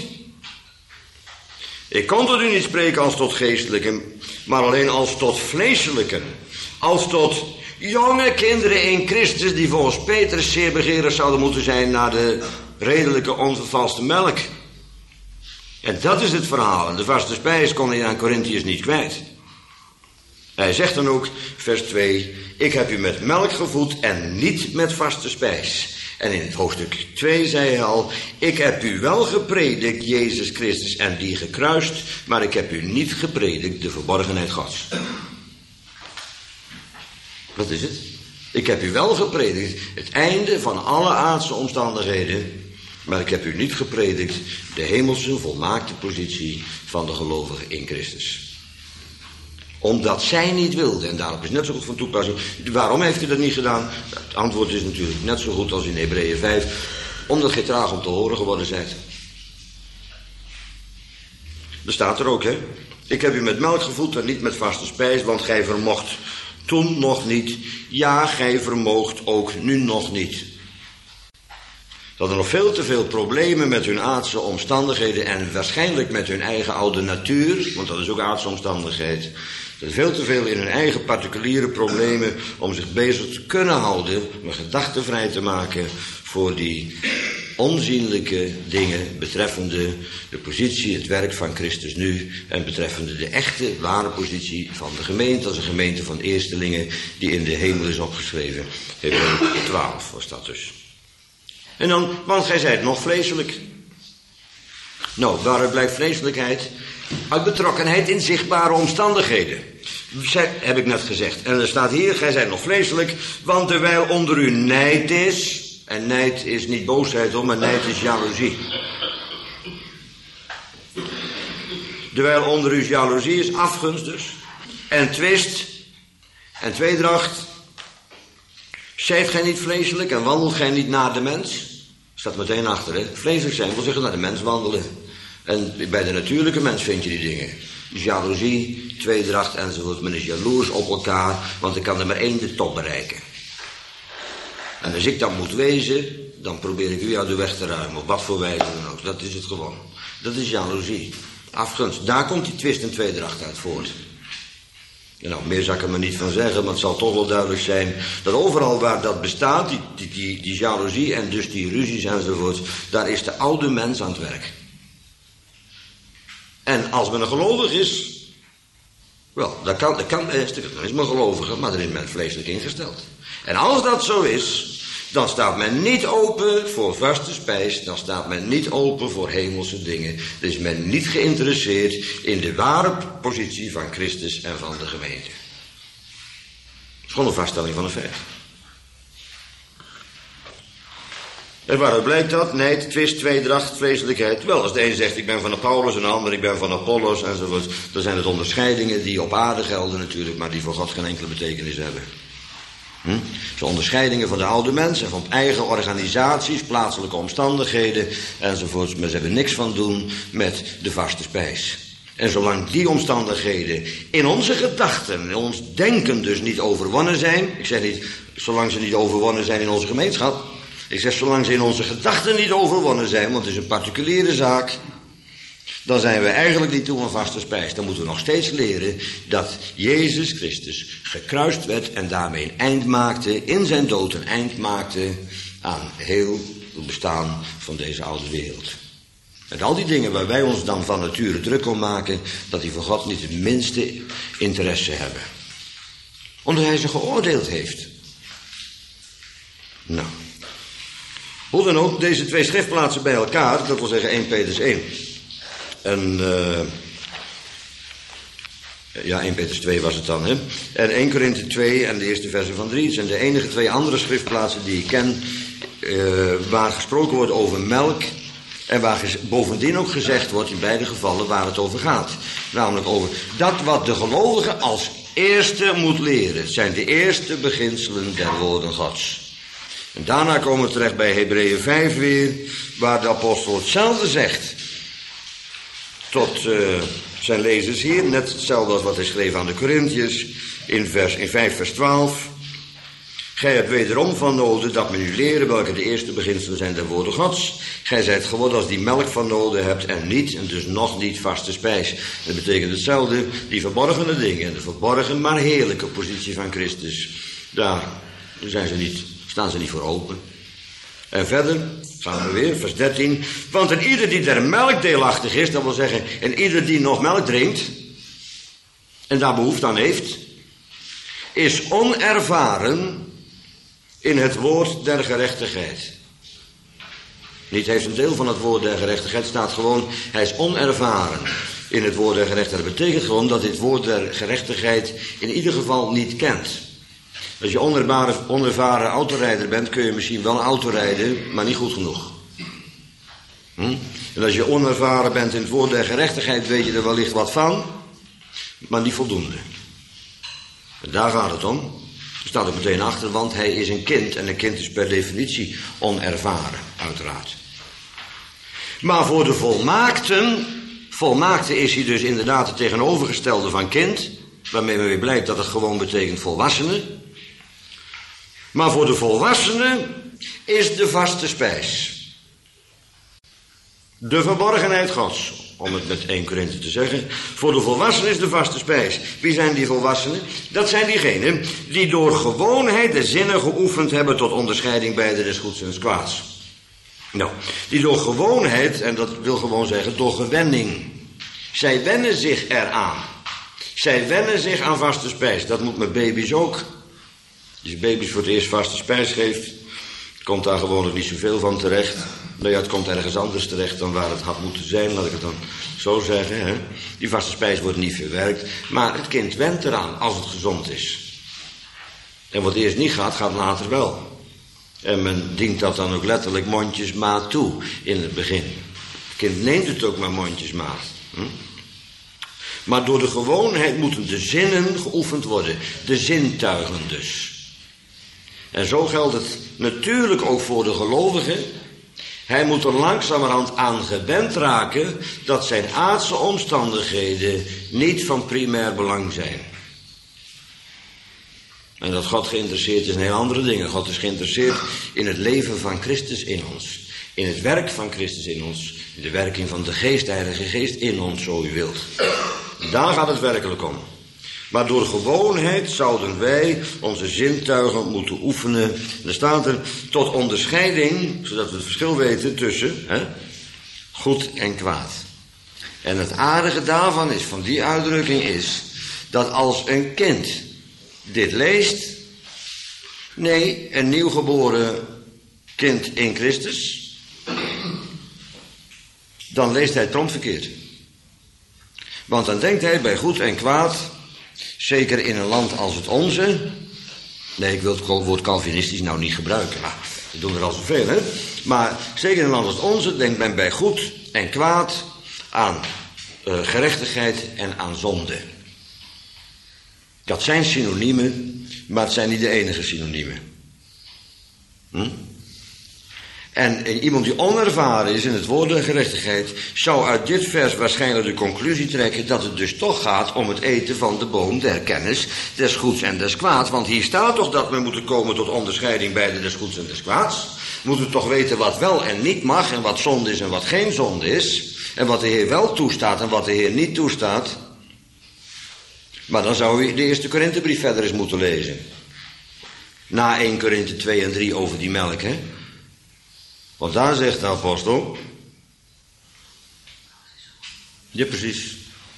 Ik kon tot u niet spreken als tot geestelijken, maar alleen als tot vleeselijken. Als tot jonge kinderen in Christus die volgens Petrus zeer begeerig zouden moeten zijn naar de redelijke, onvervalste melk. En dat is het verhaal. En de vaste spijs kon hij aan Corinthiërs niet kwijt. Hij zegt dan ook, vers 2, ik heb u met melk gevoed en niet met vaste spijs. En in het hoofdstuk 2 zei hij al, ik heb u wel gepredikt, Jezus Christus en die gekruist, maar ik heb u niet gepredikt de verborgenheid Gods. Wat is het? Ik heb u wel gepredikt het einde van alle aardse omstandigheden, maar ik heb u niet gepredikt de hemelse volmaakte positie van de gelovigen in Christus. Omdat zij niet wilden, en daarop is net zo goed van toepassing. Waarom heeft hij dat niet gedaan? Het antwoord is natuurlijk net zo goed als in Hebreeën 5. Omdat gij traag om te horen geworden zijt. Dat staat er ook, hè. Ik heb u met melk gevoed en niet met vaste spijs, want gij vermocht toen nog niet. Ja, gij vermoogt ook nu nog niet. Ze hadden nog veel te veel problemen met hun aardse omstandigheden en waarschijnlijk met hun eigen oude natuur, want dat is ook aardse omstandigheid. Ze hadden veel te veel in hun eigen particuliere problemen om zich bezig te kunnen houden, om gedachten vrij te maken voor die onzienlijke dingen betreffende de positie, het werk van Christus nu en betreffende de echte, ware positie van de gemeente als een gemeente van eerstelingen die in de hemel is opgeschreven. Hebreeën 12 was dat dus. En dan, want gij zijt nog vleeselijk. Nou, waaruit blijkt vleeselijkheid? Uit betrokkenheid in zichtbare omstandigheden. Heb ik net gezegd. En er staat hier, gij zijt nog vleeselijk, want terwijl onder u nijd is, en nijd is niet boosheid hoor, maar nijd is jaloezie. Terwijl onder u jaloezie is, afgunst dus, en twist, en tweedracht. Zijt gij niet vleeselijk en wandelt gij niet naar de mens? Staat meteen achter, hè. Vleeselijk zijn wil zeggen naar de mens wandelen. En bij de natuurlijke mens vind je die dingen. Jaloezie, tweedracht enzovoort. Men is jaloers op elkaar, want er kan er maar één de top bereiken. En als ik dat moet wezen, dan probeer ik u uit de weg te ruimen. Op wat voor wijze dan ook. Dat is het gewoon. Dat is jaloezie. Afgunst. Daar komt die twist en tweedracht uit voort. Nou, meer zal ik er maar niet van zeggen, maar het zal toch wel duidelijk zijn dat overal waar dat bestaat, die jaloezie en dus die ruzies enzovoort, daar is de oude mens aan het werk. En als men een gelovig is, wel, dan is men gelovige, maar dan is men vleeselijk ingesteld. En als dat zo is, dan staat men niet open voor vaste spijs, dan staat men niet open voor hemelse dingen. Dan is men niet geïnteresseerd in de ware positie van Christus en van de gemeente. Dat is gewoon een vaststelling van een feit. En waaruit blijkt dat? Nijd, twist, tweedracht, vleeselijkheid. Wel, als de een zegt ik ben van Paulus en de ander ik ben van Apollos enzovoort. Dan zijn het onderscheidingen die op aarde gelden natuurlijk, maar die voor God geen enkele betekenis hebben. Zo'n onderscheidingen van de oude mens en van eigen organisaties, plaatselijke omstandigheden enzovoorts. Maar ze hebben niks van doen met de vaste spijs. En zolang die omstandigheden in onze gedachten, in ons denken dus niet overwonnen zijn. Ik zeg niet, zolang ze niet overwonnen zijn in onze gemeenschap. Ik zeg, zolang ze in onze gedachten niet overwonnen zijn, want het is een particuliere zaak. Dan zijn we eigenlijk niet toe aan vaste spijs. Dan moeten we nog steeds leren dat Jezus Christus gekruist werd en daarmee een eind maakte, in zijn dood een eind maakte aan heel het bestaan van deze oude wereld. Met al die dingen waar wij ons dan van nature druk om maken, dat die voor God niet het minste interesse hebben. Omdat hij ze geoordeeld heeft. Nou, hoe dan ook, deze twee schriftplaatsen bij elkaar, dat wil zeggen 1 Petrus 1... En, 1 Petrus 2 was het dan, hè. En 1 Korinthe 2 en de eerste versen van 3. Het zijn de enige twee andere schriftplaatsen die ik ken, waar gesproken wordt over melk. En waar bovendien ook gezegd wordt, in beide gevallen, waar het over gaat. Namelijk over dat wat de gelovige als eerste moet leren. Het zijn de eerste beginselen der woorden Gods. En daarna komen we terecht bij Hebreeën 5 weer, waar de apostel hetzelfde zegt. Tot zijn lezers hier, net hetzelfde als wat hij schreef aan de Corinthiërs in 5 vers 12. Gij hebt wederom van noden dat men u leren welke de eerste beginselen zijn der woorden Gods. Gij zijt geworden als die melk van noden hebt en niet, en dus nog niet vaste spijs. Dat betekent hetzelfde, die verborgene dingen en de verborgen maar heerlijke positie van Christus. Daar staan ze niet voor open. En verder gaan we weer, vers 13. Want en ieder die der melk deelachtig is, dat wil zeggen, en ieder die nog melk drinkt, en daar behoefte aan heeft, is onervaren in het woord der gerechtigheid. Niet heeft een deel van het woord der gerechtigheid, staat gewoon, hij is onervaren in het woord der gerechtigheid. Dat betekent gewoon dat dit woord der gerechtigheid in ieder geval niet kent. Als je onervaren autorijder bent, kun je misschien wel een auto rijden, maar niet goed genoeg. En als je onervaren bent in het woord der gerechtigheid, weet je er wellicht wat van, maar niet voldoende. En daar gaat het om. Er staat ook meteen achter, want hij is een kind. En een kind is per definitie onervaren, uiteraard. Maar voor de volmaakte is hij dus inderdaad het tegenovergestelde van kind. Waarmee we weer blijkt dat het gewoon betekent volwassene. Maar voor de volwassene is de vaste spijs. De verborgenheid Gods, om het met 1 Korinthe te zeggen. Voor de volwassenen is de vaste spijs. Wie zijn die volwassenen? Dat zijn diegenen die door gewoonheid de zinnen geoefend hebben tot onderscheiding beide des goeds en des kwaads. Nou, die door gewoonheid, en dat wil gewoon zeggen door gewenning. Zij wennen zich eraan. Zij wennen zich aan vaste spijs. Dat moet met baby's ook. Als je baby's voor het eerst vaste spijs geeft, komt daar gewoon nog niet zoveel van terecht. Nou ja, het komt ergens anders terecht dan waar het had moeten zijn, laat ik het dan zo zeggen. Hè? Die vaste spijs wordt niet verwerkt, maar het kind went eraan als het gezond is. En wat eerst niet gaat, gaat later wel. En men dient dat dan ook letterlijk mondjesmaat toe in het begin. Het kind neemt het ook maar mondjesmaat. Maar door de gewoonheid moeten de zinnen geoefend worden. De zintuigen dus. En zo geldt het natuurlijk ook voor de gelovige. Hij moet er langzamerhand aan gewend raken dat zijn aardse omstandigheden niet van primair belang zijn. En dat God geïnteresseerd is in heel andere dingen. God is geïnteresseerd in het leven van Christus in ons. In het werk van Christus in ons. In de werking van de Geest, de Heilige Geest in ons, zo u wilt. Daar gaat het werkelijk om. Maar door gewoonheid zouden wij onze zintuigen moeten oefenen. Er staat er tot onderscheiding, zodat we het verschil weten tussen goed en kwaad. En het aardige daarvan is, van die uitdrukking is, dat als een kind dit leest, nee, een nieuwgeboren kind in Christus, dan leest hij het prompt verkeerd. Want dan denkt hij bij goed en kwaad, zeker in een land als het onze. Nee, ik wil het woord Calvinistisch nou niet gebruiken. Maar we doen er al zoveel, hè. Maar zeker in een land als het onze denkt men bij goed en kwaad aan gerechtigheid en aan zonde. Dat zijn synoniemen, maar het zijn niet de enige synoniemen. En iemand die onervaren is in het woord der gerechtigheid, zou uit dit vers waarschijnlijk de conclusie trekken dat het dus toch gaat om het eten van de boom der kennis des goeds en des kwaads. Want hier staat toch dat we moeten komen tot onderscheiding beide des goeds en des kwaads. We moeten toch weten wat wel en niet mag en wat zonde is en wat geen zonde is. En wat de Heer wel toestaat en wat de Heer niet toestaat. Maar dan zou u de eerste Korinthebrief verder eens moeten lezen. Na 1 Korinthe 2 en 3 over die melk, hè. Want daar zegt de apostel. Ja, precies.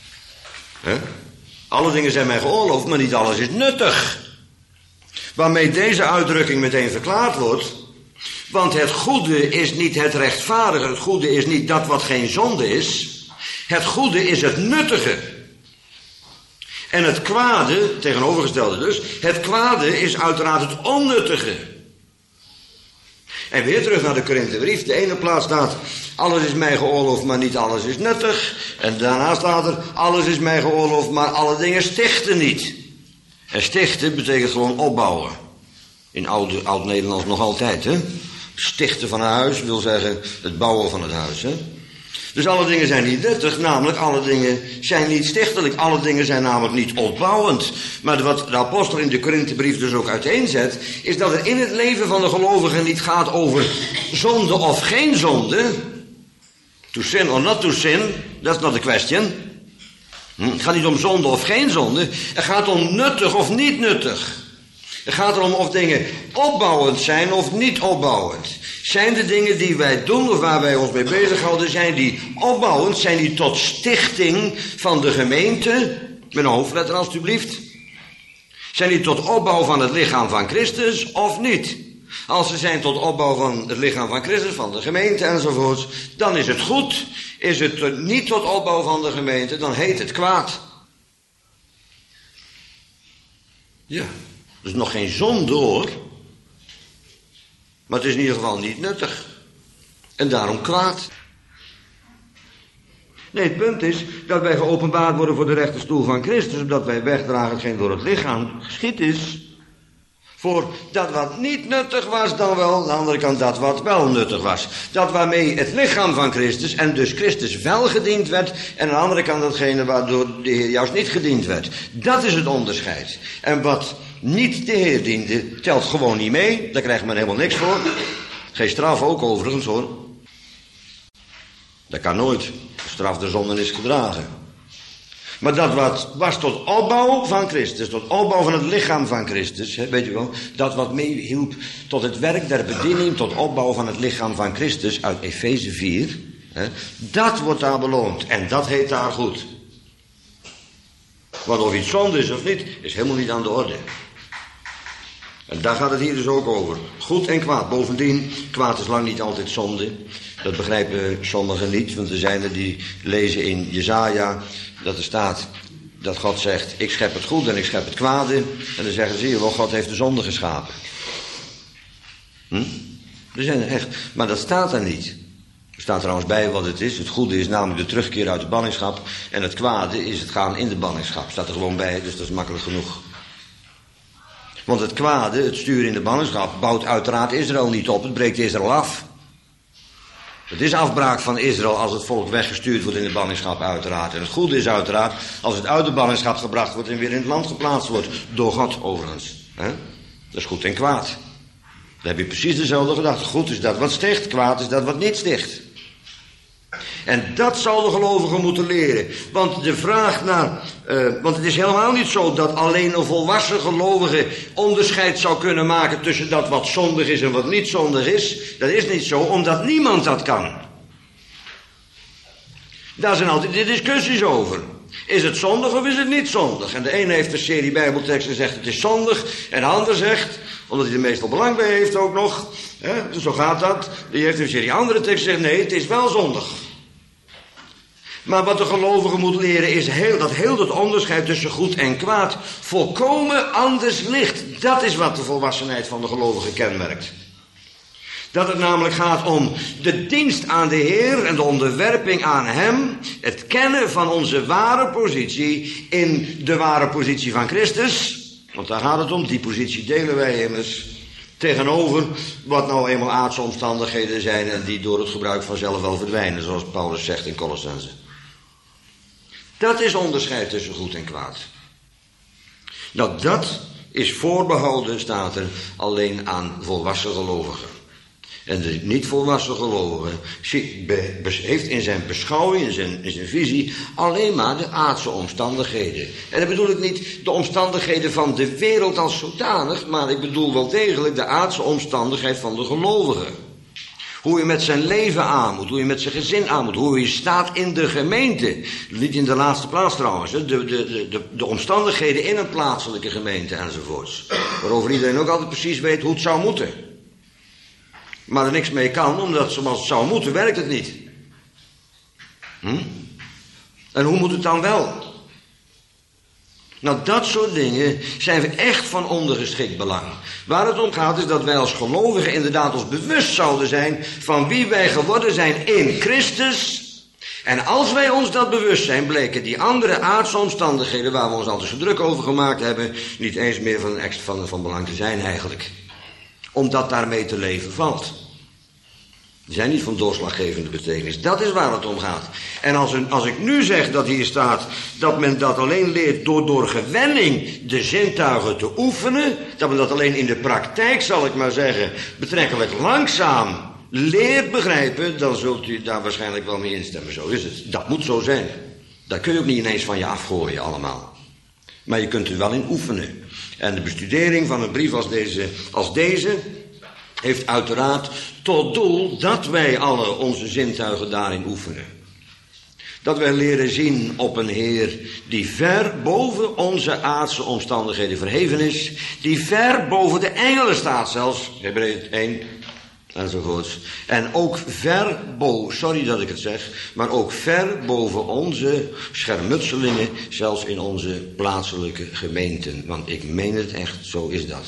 Alle dingen zijn mij geoorloofd, maar niet alles is nuttig. Waarmee deze uitdrukking meteen verklaard wordt. Want het goede is niet het rechtvaardige. Het goede is niet dat wat geen zonde is. Het goede is het nuttige. En het kwade, tegenovergestelde dus. Het kwade is uiteraard het onnuttige. En weer terug naar de Korinthebrief. De ene plaats staat, alles is mij geoorloofd, maar niet alles is nuttig. En daarna staat er, alles is mij geoorloofd, maar alle dingen stichten niet. En stichten betekent gewoon opbouwen. In oud-Nederlands nog altijd, hè. Stichten van een huis wil zeggen het bouwen van het huis, hè. Dus alle dingen zijn niet nuttig, namelijk alle dingen zijn niet stichtelijk. Alle dingen zijn namelijk niet opbouwend. Maar wat de apostel in de Korinthebrief dus ook uiteenzet, is dat het in het leven van de gelovigen niet gaat over zonde of geen zonde. To sin or not to sin, that's not the question. Het gaat niet om zonde of geen zonde. Het gaat om nuttig of niet nuttig. Het gaat erom of dingen opbouwend zijn of niet opbouwend. Zijn de dingen die wij doen of waar wij ons mee bezighouden, zijn die opbouwend? Zijn die tot stichting van de gemeente? Met een hoofdletter alstublieft. Zijn die tot opbouw van het lichaam van Christus of niet? Als ze zijn tot opbouw van het lichaam van Christus, van de gemeente enzovoorts, dan is het goed. Is het niet tot opbouw van de gemeente, dan heet het kwaad. Ja, dus nog geen zonde hoor. Maar het is in ieder geval niet nuttig. En daarom kwaad. Nee, het punt is dat wij geopenbaard worden voor de rechterstoel van Christus, omdat wij wegdragen hetgeen door het lichaam geschied is. Voor dat wat niet nuttig was, dan wel, aan de andere kant dat wat wel nuttig was. Dat waarmee het lichaam van Christus, en dus Christus wel gediend werd, en aan de andere kant datgene waardoor de Heer juist niet gediend werd. Dat is het onderscheid. En wat niet de Heer diende, telt gewoon niet mee, daar krijgt men helemaal niks voor. Geen straf ook overigens hoor. Dat kan nooit. Straf der zonden is gedragen. Maar dat wat was tot opbouw van Christus, tot opbouw van het lichaam van Christus, weet u wel, dat wat meehielp tot het werk der bediening, tot opbouw van het lichaam van Christus uit Efeze 4, dat wordt daar beloond en dat heet daar goed. Want of iets zonde is of niet, is helemaal niet aan de orde. En daar gaat het hier dus ook over. Goed en kwaad. Bovendien, kwaad is lang niet altijd zonde. Dat begrijpen sommigen niet, want er zijn er die lezen in Jesaja dat er staat dat God zegt, ik schep het goed en ik schep het kwade. En dan zeggen ze, zie je wel, God heeft de zonde geschapen. Er zijn er echt, maar dat staat er niet. Er staat trouwens bij wat het is. Het goede is namelijk de terugkeer uit de ballingschap. En het kwade is het gaan in de ballingschap. Staat er gewoon bij, dus dat is makkelijk genoeg. Want het kwade, het sturen in de ballingschap, bouwt uiteraard Israël niet op. Het breekt Israël af. Het is afbraak van Israël als het volk weggestuurd wordt in de ballingschap uiteraard. En het goede is uiteraard als het uit de ballingschap gebracht wordt en weer in het land geplaatst wordt. Door God overigens. Dat is goed en kwaad. Dan heb je precies dezelfde gedachte. Goed is dat wat sticht, kwaad is dat wat niet sticht. En dat zal de gelovigen moeten leren. Want de vraag naar... want het is helemaal niet zo dat alleen een volwassen gelovige onderscheid zou kunnen maken tussen dat wat zondig is en wat niet zondig is. Dat is niet zo, omdat niemand dat kan. Daar zijn altijd de discussies over. Is het zondig of is het niet zondig? En de ene heeft een serie bijbelteksten en zegt het is zondig. En de ander zegt, omdat hij er meestal belang bij heeft ook nog. Dus zo gaat dat. Die heeft een serie andere teksten en zegt nee, het is wel zondig. Maar wat de gelovige moet leren is dat heel het onderscheid tussen goed en kwaad volkomen anders ligt. Dat is wat de volwassenheid van de gelovige kenmerkt. Dat het namelijk gaat om de dienst aan de Heer en de onderwerping aan Hem. Het kennen van onze ware positie in de ware positie van Christus. Want daar gaat het om, die positie delen wij immers. Tegenover wat nou eenmaal aardse omstandigheden zijn en die door het gebruik vanzelf wel verdwijnen, zoals Paulus zegt in Colossense. Dat is onderscheid tussen goed en kwaad. Nou, dat is voorbehouden, staat er, alleen aan volwassen gelovigen. En de niet volwassen gelovige heeft in zijn beschouwing, in zijn visie, alleen maar de aardse omstandigheden. En dan bedoel ik niet de omstandigheden van de wereld als zodanig, maar ik bedoel wel degelijk de aardse omstandigheid van de gelovige. Hoe je met zijn leven aan moet, hoe je met zijn gezin aan moet, hoe je staat in de gemeente. Niet in de laatste plaats trouwens, de omstandigheden in een plaatselijke gemeente enzovoorts. Waarover iedereen ook altijd precies weet hoe het zou moeten. Maar er niks mee kan, omdat zoals het zou moeten, werkt het niet. En hoe moet het dan wel? Nou, dat soort dingen zijn echt van ondergeschikt belang. Waar het om gaat is dat wij als gelovigen inderdaad ons bewust zouden zijn van wie wij geworden zijn in Christus. En als wij ons dat bewust zijn, bleken die andere aardse omstandigheden waar we ons altijd zo druk over gemaakt hebben, niet eens meer van belang te zijn eigenlijk. Omdat daarmee te leven valt. Die zijn niet van doorslaggevende betekenis. Dat is waar het om gaat. En als ik nu zeg dat hier staat dat men dat alleen leert door gewenning de zintuigen te oefenen, dat men dat alleen in de praktijk, zal ik maar zeggen, betrekkelijk langzaam leert begrijpen, dan zult u daar waarschijnlijk wel mee instemmen. Zo is het. Dat moet zo zijn. Dat kun je ook niet ineens van je afgooien allemaal. Maar je kunt er wel in oefenen. En de bestudering van een brief als deze heeft uiteraard tot doel dat wij alle onze zintuigen daarin oefenen. Dat wij leren zien op een Heer die ver boven onze aardse omstandigheden verheven is. Die ver boven de engelen staat zelfs. Hebreeën 1 enzovoorts. En ook ver boven, sorry dat ik het zeg, maar ook ver boven onze schermutselingen, zelfs in onze plaatselijke gemeenten. Want ik meen het echt, zo is dat.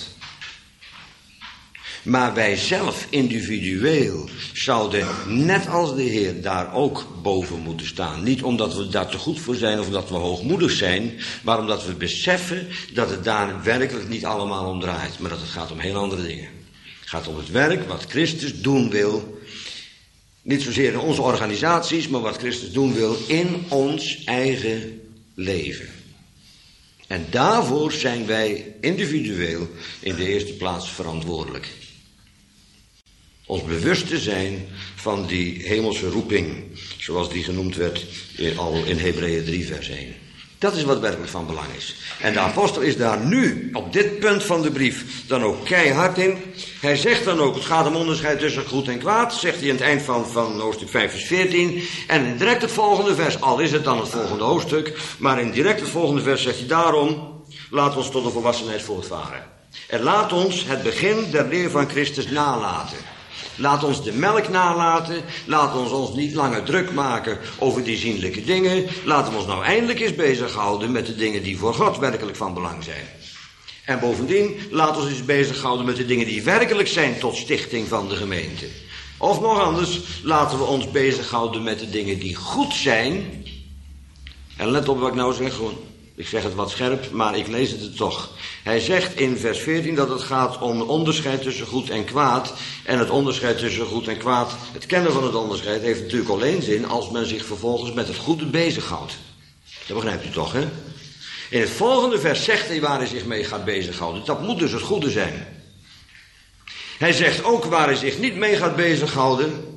Maar wij zelf, individueel, zouden net als de Heer daar ook boven moeten staan. Niet omdat we daar te goed voor zijn of omdat we hoogmoedig zijn, maar omdat we beseffen dat het daar werkelijk niet allemaal om draait. Maar dat het gaat om heel andere dingen. Het gaat om het werk wat Christus doen wil. Niet zozeer in onze organisaties, maar wat Christus doen wil in ons eigen leven. En daarvoor zijn wij individueel in de eerste plaats verantwoordelijk. Ons bewust te zijn van die hemelse roeping, zoals die genoemd werd al in Hebreeën 3 vers 1. Dat is wat werkelijk van belang is. En de apostel is daar nu, op dit punt van de brief, dan ook keihard in. Hij zegt dan ook, het gaat om onderscheid tussen goed en kwaad, zegt hij aan het eind van hoofdstuk 5 vers 14. En in direct het volgende vers, al is het dan het volgende hoofdstuk, maar in direct het volgende vers zegt hij daarom, laat ons tot de volwassenheid voortvaren. En laat ons het begin der leer van Christus nalaten. Laat ons de melk nalaten. Laat ons niet langer druk maken over die zienlijke dingen. Laten we ons nou eindelijk eens bezighouden met de dingen die voor God werkelijk van belang zijn. En bovendien, laat ons eens bezighouden met de dingen die werkelijk zijn tot stichting van de gemeente. Of nog anders, laten we ons bezighouden met de dingen die goed zijn. En let op wat ik nou zeg, gewoon. Ik zeg het wat scherp, maar ik lees het toch. Hij zegt in vers 14 dat het gaat om een onderscheid tussen goed en kwaad. En het onderscheid tussen goed en kwaad, het kennen van het onderscheid, heeft natuurlijk alleen zin als men zich vervolgens met het goede bezighoudt. Dat begrijpt u toch, hè? In het volgende vers zegt hij waar hij zich mee gaat bezighouden. Dat moet dus het goede zijn. Hij zegt ook waar hij zich niet mee gaat bezighouden.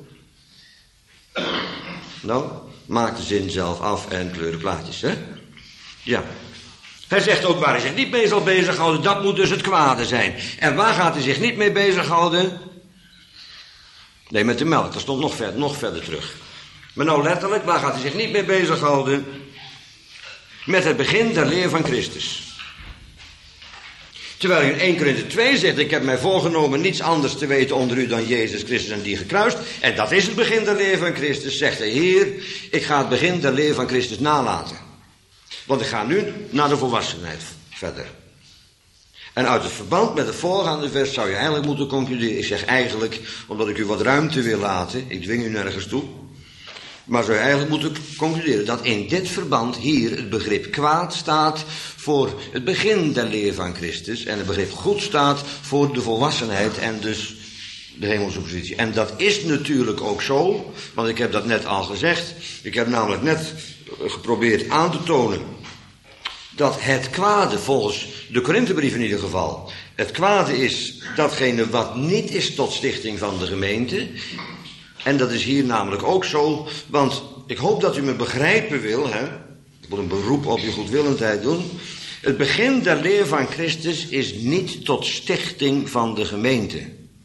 Nou, maak de zin zelf af en kleur de plaatjes, hè? Ja. Hij zegt ook waar hij zich niet mee zal bezighouden, dat moet dus het kwade zijn. En waar gaat hij zich niet mee bezighouden? Nee, met de melk, dat stond nog verder terug. Maar nou letterlijk, waar gaat hij zich niet mee bezighouden? Met het begin der leer van Christus. Terwijl hij in 1 Korinthe 2 zegt, ik heb mij voorgenomen niets anders te weten onder u dan Jezus Christus en die gekruist. En dat is het begin der leer van Christus, zegt de Heer, ik ga het begin der leer van Christus nalaten. Want ik ga nu naar de volwassenheid verder. En uit het verband met het voorgaande vers zou je eigenlijk moeten concluderen. Ik zeg eigenlijk, omdat ik u wat ruimte wil laten. Ik dwing u nergens toe. Maar zou je eigenlijk moeten concluderen dat in dit verband hier het begrip kwaad staat voor het begin der leer van Christus. En het begrip goed staat voor de volwassenheid en dus de hemelse positie. En dat is natuurlijk ook zo, want ik heb dat net al gezegd. Ik heb namelijk net geprobeerd aan te tonen dat het kwade, volgens de Korinthebrief in ieder geval, het kwade is datgene wat niet is tot stichting van de gemeente. En dat is hier namelijk ook zo, want ik hoop dat u me begrijpen wil, hè? Ik moet een beroep op je goedwillendheid doen. Het begin der leer van Christus is niet tot stichting van de gemeente.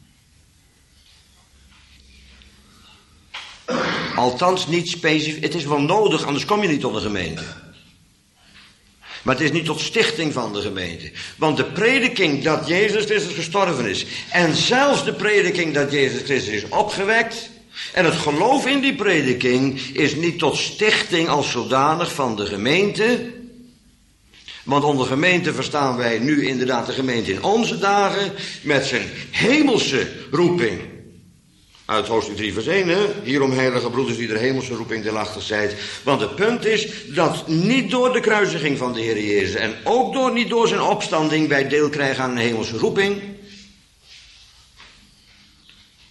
Althans niet specifiek. Het is wel nodig, anders kom je niet tot de gemeente. Maar het is niet tot stichting van de gemeente. Want de prediking dat Jezus Christus gestorven is, en zelfs de prediking dat Jezus Christus is opgewekt, en het geloof in die prediking is niet tot stichting als zodanig van de gemeente. Want onder gemeente verstaan wij nu inderdaad de gemeente in onze dagen met zijn hemelse roeping. Uit hoofdstuk 3 vers 1, hè? Hierom heilige broeders die de hemelse roeping deelachtig zijt. Want het punt is dat niet door de kruisiging van de Heer Jezus en ook niet door zijn opstanding wij deel krijgen aan een hemelse roeping.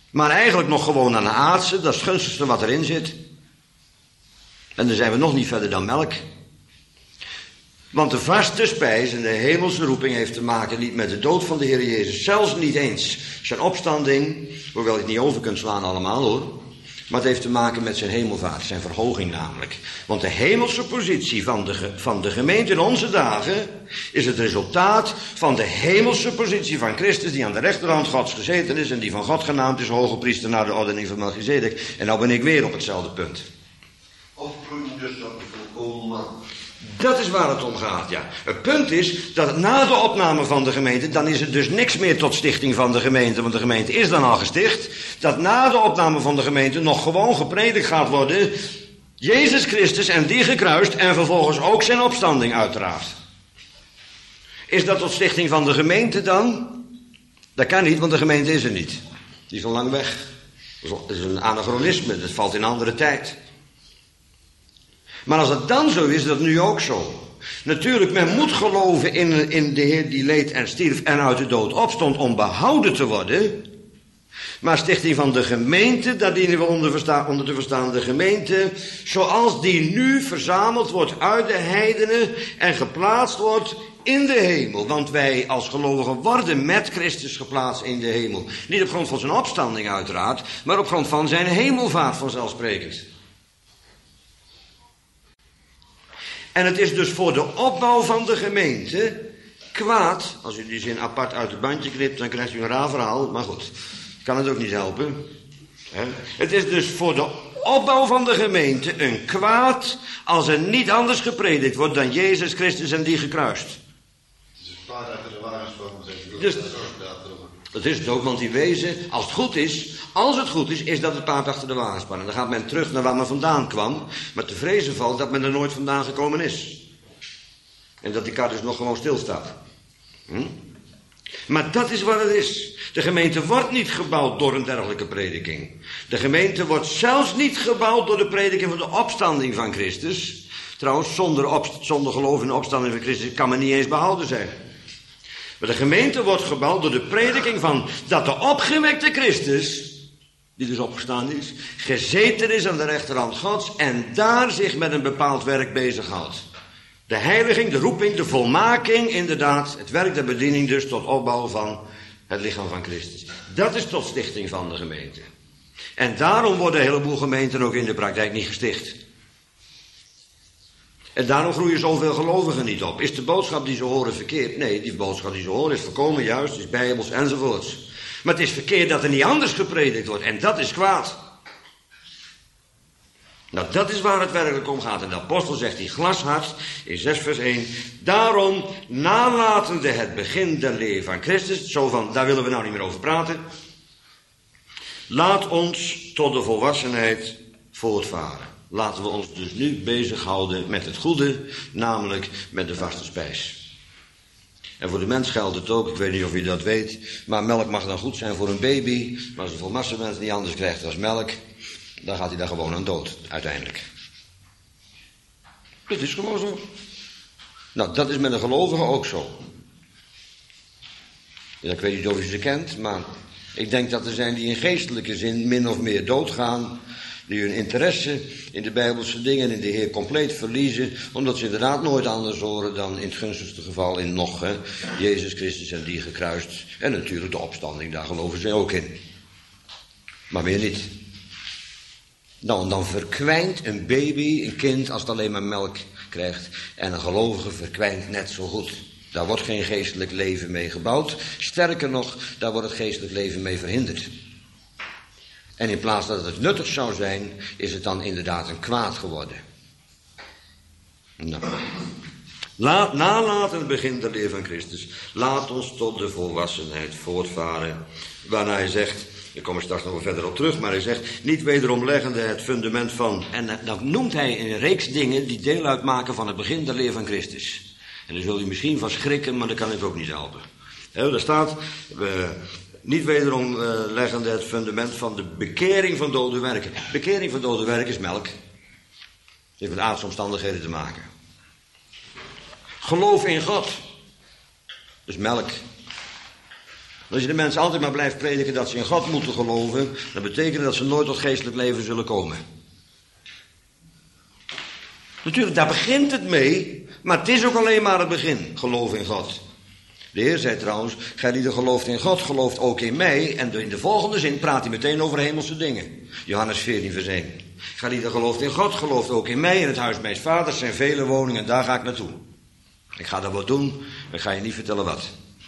Maar eigenlijk nog gewoon aan de aardse, dat is het gunstigste wat erin zit. En dan zijn we nog niet verder dan melk. Want de vaste spijs en de hemelse roeping heeft te maken niet met de dood van de Heer Jezus. Zelfs niet eens zijn opstanding, hoewel je het niet over kunt slaan allemaal hoor. Maar het heeft te maken met zijn hemelvaart, zijn verhoging namelijk. Want de hemelse positie van de gemeente in onze dagen is het resultaat van de hemelse positie van Christus die aan de rechterhand Gods gezeten is en die van God genaamd is hoge priester naar de ordening van Melchizedek. En nou ben ik weer op hetzelfde punt. Opgroeien dus dat volkomen man. Dat is waar het om gaat, ja. Het punt is dat na de opname van de gemeente, dan is er dus niks meer tot stichting van de gemeente, want de gemeente is dan al gesticht, dat na de opname van de gemeente nog gewoon gepredikt gaat worden, Jezus Christus en die gekruist en vervolgens ook zijn opstanding uiteraard. Is dat tot stichting van de gemeente dan? Dat kan niet, want de gemeente is er niet. Die is al lang weg. Dat is een anachronisme, dat valt in een andere tijd. Maar als het dan zo is, is dat nu ook zo. Natuurlijk, men moet geloven in de Heer die leed en stierf en uit de dood opstond om behouden te worden. Maar stichting van de gemeente, daar dienen we onder te verstaan de gemeente, zoals die nu verzameld wordt uit de heidenen en geplaatst wordt in de hemel. Want wij als gelovigen worden met Christus geplaatst in de hemel. Niet op grond van zijn opstanding uiteraard, maar op grond van zijn hemelvaart vanzelfsprekend. En het is dus voor de opbouw van de gemeente kwaad. Als u die zin apart uit het bandje knipt, dan krijgt u een raar verhaal. Maar goed, kan het ook niet helpen. Het is dus voor de opbouw van de gemeente een kwaad als er niet anders gepredikt wordt dan Jezus Christus en die gekruist. Het is een paard achter de wagens van, dus, dat is het ook, want die wezen, als het goed is, is dat het paard achter de wagen spannen. Dan gaat men terug naar waar men vandaan kwam, maar te vrezen valt dat men er nooit vandaan gekomen is. En dat die kar dus nog gewoon stilstaat. Maar dat is wat het is. De gemeente wordt niet gebouwd door een dergelijke prediking. De gemeente wordt zelfs niet gebouwd door de prediking van de opstanding van Christus. Trouwens, zonder geloof in de opstanding van Christus kan men niet eens behouden zijn. Maar de gemeente wordt gebouwd door de prediking van dat de opgewekte Christus, die dus opgestaan is, gezeten is aan de rechterhand Gods en daar zich met een bepaald werk bezighoudt. De heiliging, de roeping, de volmaking, inderdaad, het werk der bediening dus tot opbouw van het lichaam van Christus. Dat is tot stichting van de gemeente. En daarom worden een heleboel gemeenten ook in de praktijk niet gesticht. En daarom groeien zoveel gelovigen niet op. Is de boodschap die ze horen verkeerd? Nee, die boodschap die ze horen is volkomen juist, is bijbels enzovoorts. Maar het is verkeerd dat er niet anders gepredikt wordt en dat is kwaad. Nou, dat is waar het werkelijk om gaat. En de apostel zegt die glashard in 6 vers 1. Daarom, nalatende het begin der leer van Christus, zo van, daar willen we nou niet meer over praten. Laat ons tot de volwassenheid voortvaren. Laten we ons dus nu bezighouden met het goede, namelijk met de vaste spijs. En voor de mens geldt het ook, ik weet niet of u dat weet, maar melk mag dan goed zijn voor een baby, maar als een volwassen mens niet anders krijgt dan melk, dan gaat hij daar gewoon aan dood, uiteindelijk. Dat is gewoon zo. Nou, dat is met een gelovige ook zo. Ja, ik weet niet of u ze kent, maar ik denk dat er zijn die in geestelijke zin min of meer doodgaan, die hun interesse in de Bijbelse dingen en in de Heer compleet verliezen, omdat ze inderdaad nooit anders horen dan in het gunstigste geval in nog, Jezus Christus en die gekruist. En natuurlijk de opstanding, daar geloven ze ook in. Maar meer niet. Dan verkwijnt een baby, een kind, als het alleen maar melk krijgt. En een gelovige verkwijnt net zo goed. Daar wordt geen geestelijk leven mee gebouwd. Sterker nog, daar wordt het geestelijk leven mee verhinderd. En in plaats dat het nuttig zou zijn, is het dan inderdaad een kwaad geworden. Nou. Nalaten het begin der leer van Christus. Laat ons tot de volwassenheid voortvaren. Waarna hij zegt, ik kom er straks nog verder op terug, maar hij zegt, niet wederom leggende het fundament van. En dan noemt hij een reeks dingen die deel uitmaken van het begin der leer van Christus. En daar zul je misschien van schrikken, maar dat kan ik ook niet helpen. Daar staat, niet wederom leggende het fundament van de bekering van dode werken. Bekering van dode werken is melk. Het heeft met aardse omstandigheden te maken. Geloof in God. Dus melk. Als je de mensen altijd maar blijft prediken dat ze in God moeten geloven, dan betekent dat ze nooit tot geestelijk leven zullen komen. Natuurlijk, daar begint het mee, maar het is ook alleen maar het begin, geloof in God. De Heer zei trouwens, gij die gelooft in God, gelooft ook in mij. En in de volgende zin praat hij meteen over hemelse dingen. Johannes 14 vers 1. Gij die gelooft in God, gelooft ook in mij. In het huis mijns vaders zijn vele woningen, daar ga ik naartoe. Ik ga daar wat doen, maar ik ga je niet vertellen wat.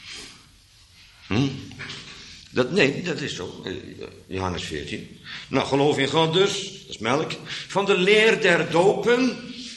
Nee, dat is zo. Johannes 14. Nou, geloof in God dus, dat is melk. Van de leer der dopen.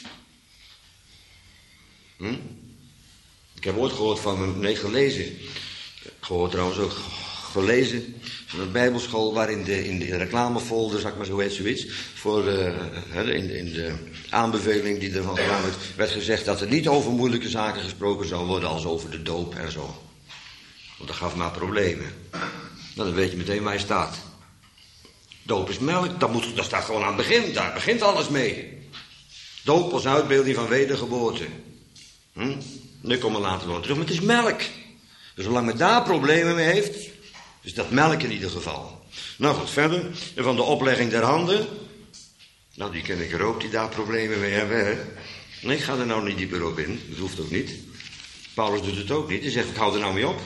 Ik heb ooit gehoord gelezen. Gehoord trouwens ook, gelezen van een bijbelschool waarin in de reclamefolder, zeg maar zo heet zoiets, voor in de aanbeveling die ervan gedaan werd gezegd dat er niet over moeilijke zaken gesproken zou worden als over de doop en zo. Want dat gaf maar problemen. Nou, dan weet je meteen waar je staat. Doop is melk, dat staat gewoon aan het begin, daar begint alles mee. Doop als uitbeelding van wedergeboorte. Nu komen we later wel terug, maar het is melk. Dus zolang men daar problemen mee heeft, is dat melk in ieder geval. Nou goed, verder. En van de oplegging der handen. Nou, die ken ik er ook, die daar problemen mee hebben. Hè? Nee, ik ga er nou niet dieper op in. Dat hoeft ook niet. Paulus doet het ook niet. Hij zegt, ik hou er nou mee op.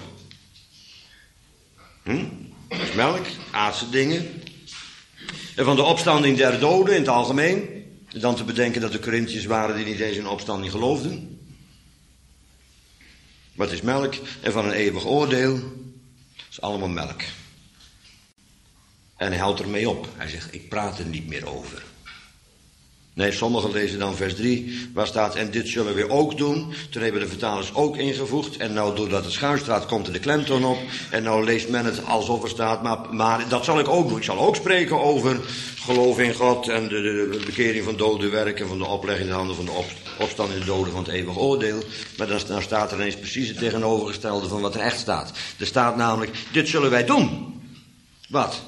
Dat is melk, aardse dingen. En van de opstanding der doden in het algemeen. Dan te bedenken dat de Corinthiërs waren die niet eens in opstanding geloofden. Maar het is melk. En van een eeuwig oordeel. Dat is allemaal melk. En hij houdt ermee op. Hij zegt, ik praat er niet meer over. Nee, sommigen lezen dan vers 3, waar staat, en dit zullen we ook doen. Toen hebben de vertalers ook ingevoegd. En nou, doordat het schuin staat, komt er de klemtoon op. En nou leest men het alsof er staat, maar dat zal ik ook doen. Ik zal ook spreken over geloof in God en de bekering van dode werken, van de oplegging in de handen van de opstand in de doden van het eeuwig oordeel. Maar dan staat er ineens precies het tegenovergestelde van wat er echt staat. Er staat namelijk, dit zullen wij doen. Wat?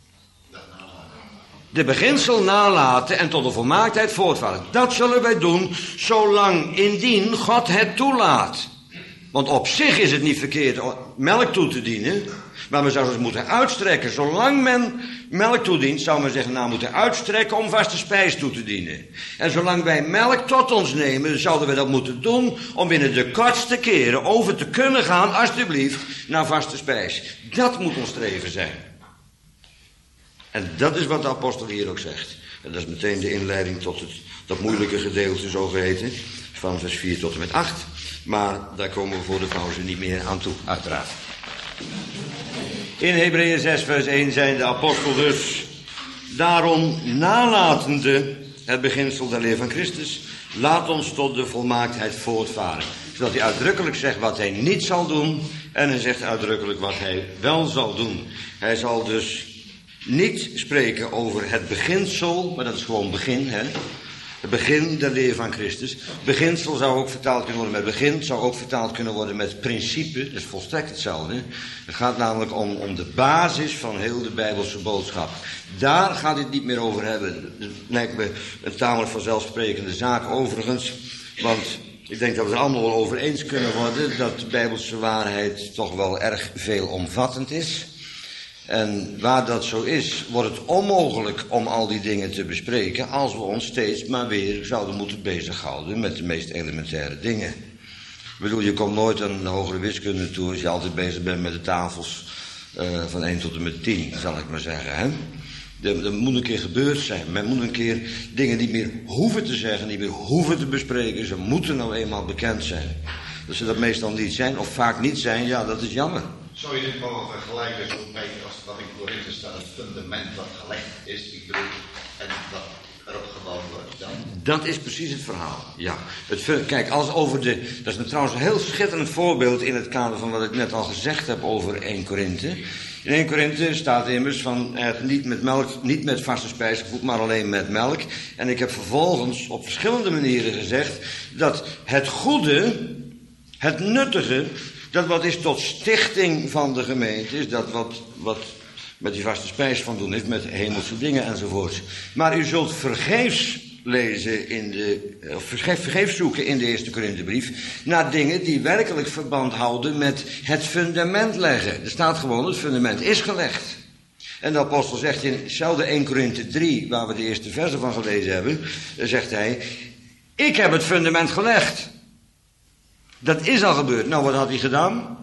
De beginsel nalaten en tot de volmaaktheid voortvaren. Dat zullen wij doen, zolang indien God het toelaat. Want op zich is het niet verkeerd melk toe te dienen. Maar men zou het moeten uitstrekken. Zolang men melk toedient, zou men zich nou moeten uitstrekken om vaste spijs toe te dienen. En zolang wij melk tot ons nemen, zouden we dat moeten doen om binnen de kortste keren over te kunnen gaan, alsjeblieft, naar vaste spijs. Dat moet ons streven zijn. En dat is wat de apostel hier ook zegt. En dat is meteen de inleiding tot dat moeilijke gedeelte, zogeheten, van vers 4 tot en met 8. Maar daar komen we voor de pauze niet meer aan toe, uiteraard. In Hebreeën 6 vers 1 zijn de apostel dus, daarom nalatende het beginsel der leer van Christus, laat ons tot de volmaaktheid voortvaren. Zodat hij uitdrukkelijk zegt wat hij niet zal doen, en hij zegt uitdrukkelijk wat hij wel zal doen. Hij zal dus niet spreken over het beginsel, maar dat is gewoon begin, hè. Het begin der leer van Christus. Beginsel zou ook vertaald kunnen worden met begin, zou ook vertaald kunnen worden met principe. Dat is volstrekt hetzelfde. Het gaat namelijk om de basis van heel de Bijbelse boodschap. Daar gaat hij het niet meer over hebben. Dat lijkt me een tamelijk vanzelfsprekende zaak overigens. Want ik denk dat we er allemaal wel over eens kunnen worden dat de Bijbelse waarheid toch wel erg veelomvattend is. En waar dat zo is, wordt het onmogelijk om al die dingen te bespreken als we ons steeds maar weer zouden moeten bezighouden met de meest elementaire dingen. Ik bedoel, je komt nooit aan de hogere wiskunde toe als je altijd bezig bent met de tafels van 1 tot en met 10, zal ik maar zeggen. Hè? Dat moet een keer gebeurd zijn. Men moet een keer dingen niet meer hoeven te zeggen, niet meer hoeven te bespreken. Ze moeten nou eenmaal bekend zijn. Dat ze dat meestal niet zijn, of vaak niet zijn, ja, dat is jammer. Zou je dit mogen vergelijken als wat in Korinthe staat, het fundament wat gelegd is, ik bedoel, en wat erop gebouwd wordt dan? Dat is precies het verhaal, ja. Kijk, dat is trouwens een heel schitterend voorbeeld in het kader van wat ik net al gezegd heb over 1 Korinthe. In 1 Korinthe staat immers van niet met vaste spijs gevoed, maar alleen met melk. En ik heb vervolgens op verschillende manieren gezegd dat het goede, het nuttige, dat wat is tot stichting van de gemeente is, dat wat met die vaste spijs van doen heeft, met hemelse dingen enzovoorts. Maar u zult vergeefs lezen vergeefs zoeken in de eerste Korinthebrief naar dingen die werkelijk verband houden met het fundament leggen. Er staat gewoon, het fundament is gelegd. En de apostel zegt in hetzelfde 1 Korinthe 3, waar we de eerste versen van gelezen hebben, zegt hij, ik heb het fundament gelegd. Dat is al gebeurd. Nou, wat had hij gedaan?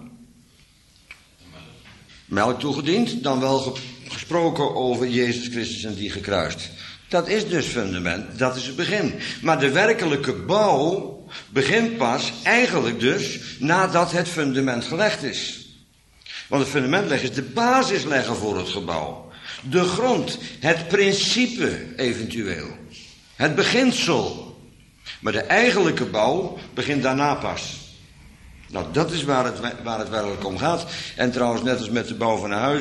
Melk toegediend, dan wel gesproken over Jezus Christus en die gekruist. Dat is dus fundament, dat is het begin. Maar de werkelijke bouw begint pas eigenlijk dus nadat het fundament gelegd is. Want het fundament leggen is de basis leggen voor het gebouw. De grond, het principe eventueel. Het beginsel. Maar de eigenlijke bouw begint daarna pas. Nou, dat is waar het werkelijk om gaat. En trouwens, net als met de bouw van een huis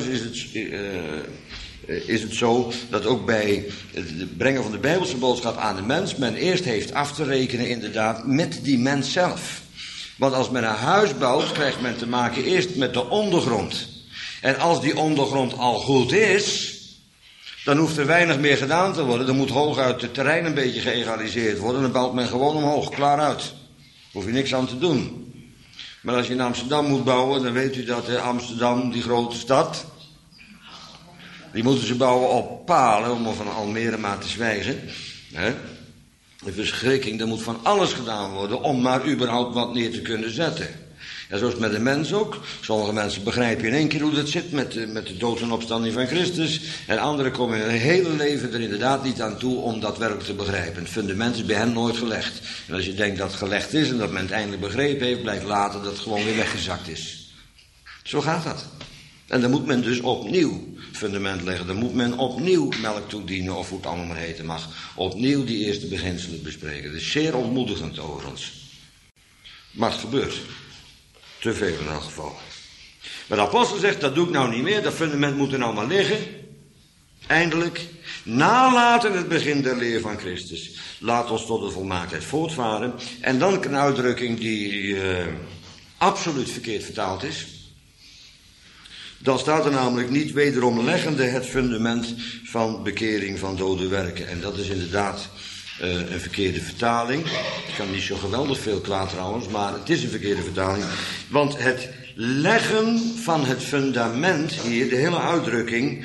is het zo dat ook bij het brengen van de Bijbelse boodschap aan de mens men eerst heeft af te rekenen inderdaad met die mens zelf. Want als men een huis bouwt, krijgt men te maken eerst met de ondergrond. En als die ondergrond al goed is, dan hoeft er weinig meer gedaan te worden. Dan moet hooguit het terrein een beetje geëgaliseerd worden. Dan bouwt men gewoon omhoog, klaar uit. Hoef je niks aan te doen. Maar als je in Amsterdam moet bouwen, dan weet u dat Amsterdam, die grote stad, die moeten ze bouwen op palen, om van Almere maar te zwijgen. De verschrikking, er moet van alles gedaan worden om maar überhaupt wat neer te kunnen zetten. En zo is het met de mens ook. Sommige mensen begrijpen in één keer hoe dat zit met de dood en opstanding van Christus. En anderen komen hun hele leven er inderdaad niet aan toe om dat werkelijk te begrijpen. Het fundament is bij hen nooit gelegd. En als je denkt dat het gelegd is en dat men het eindelijk begrepen heeft, blijkt later dat het gewoon weer weggezakt is. Zo gaat dat. En dan moet men dus opnieuw fundament leggen. Dan moet men opnieuw melk toedienen, of hoe het allemaal maar heten mag. Opnieuw die eerste beginselen bespreken. Dat is zeer ontmoedigend overigens. Maar het gebeurt. Te veel in elk geval. Maar de apostel zegt, dat doe ik nou niet meer. Dat fundament moet er nou maar liggen. Eindelijk. Nalaten het begin der leer van Christus. Laat ons tot de volmaaktheid voortvaren. En dan een uitdrukking die absoluut verkeerd vertaald is. Dan staat er namelijk niet wederom leggende het fundament van bekering van dode werken. En dat is inderdaad een verkeerde vertaling. Ik kan niet zo geweldig veel kwaad trouwens, maar het is een verkeerde vertaling. Want het leggen van het fundament hier, de hele uitdrukking,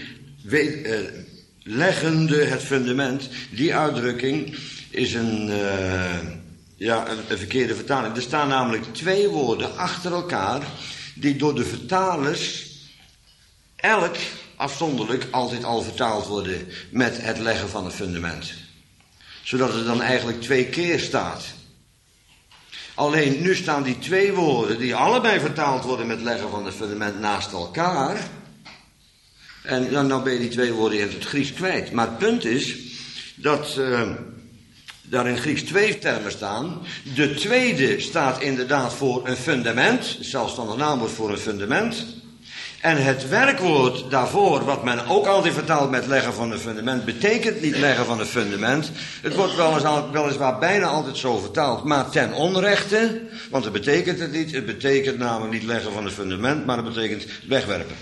leggende het fundament, die uitdrukking is een verkeerde vertaling. Er staan namelijk twee woorden achter elkaar die door de vertalers elk afzonderlijk altijd al vertaald worden met het leggen van het fundament. Zodat het dan eigenlijk 2 keer staat. Alleen nu staan die 2 woorden die allebei vertaald worden met leggen van het fundament naast elkaar. En dan ben je die 2 woorden in het Grieks kwijt. Maar het punt is dat daar in Grieks 2 termen staan. De tweede staat inderdaad voor een fundament. Zelfstandig naamwoord voor een fundament. En het werkwoord daarvoor, wat men ook altijd vertaalt met leggen van een fundament, betekent niet leggen van een fundament. Het wordt weliswaar bijna altijd zo vertaald, maar ten onrechte, want dat betekent het niet. Het betekent namelijk niet leggen van een fundament, maar het betekent wegwerpen.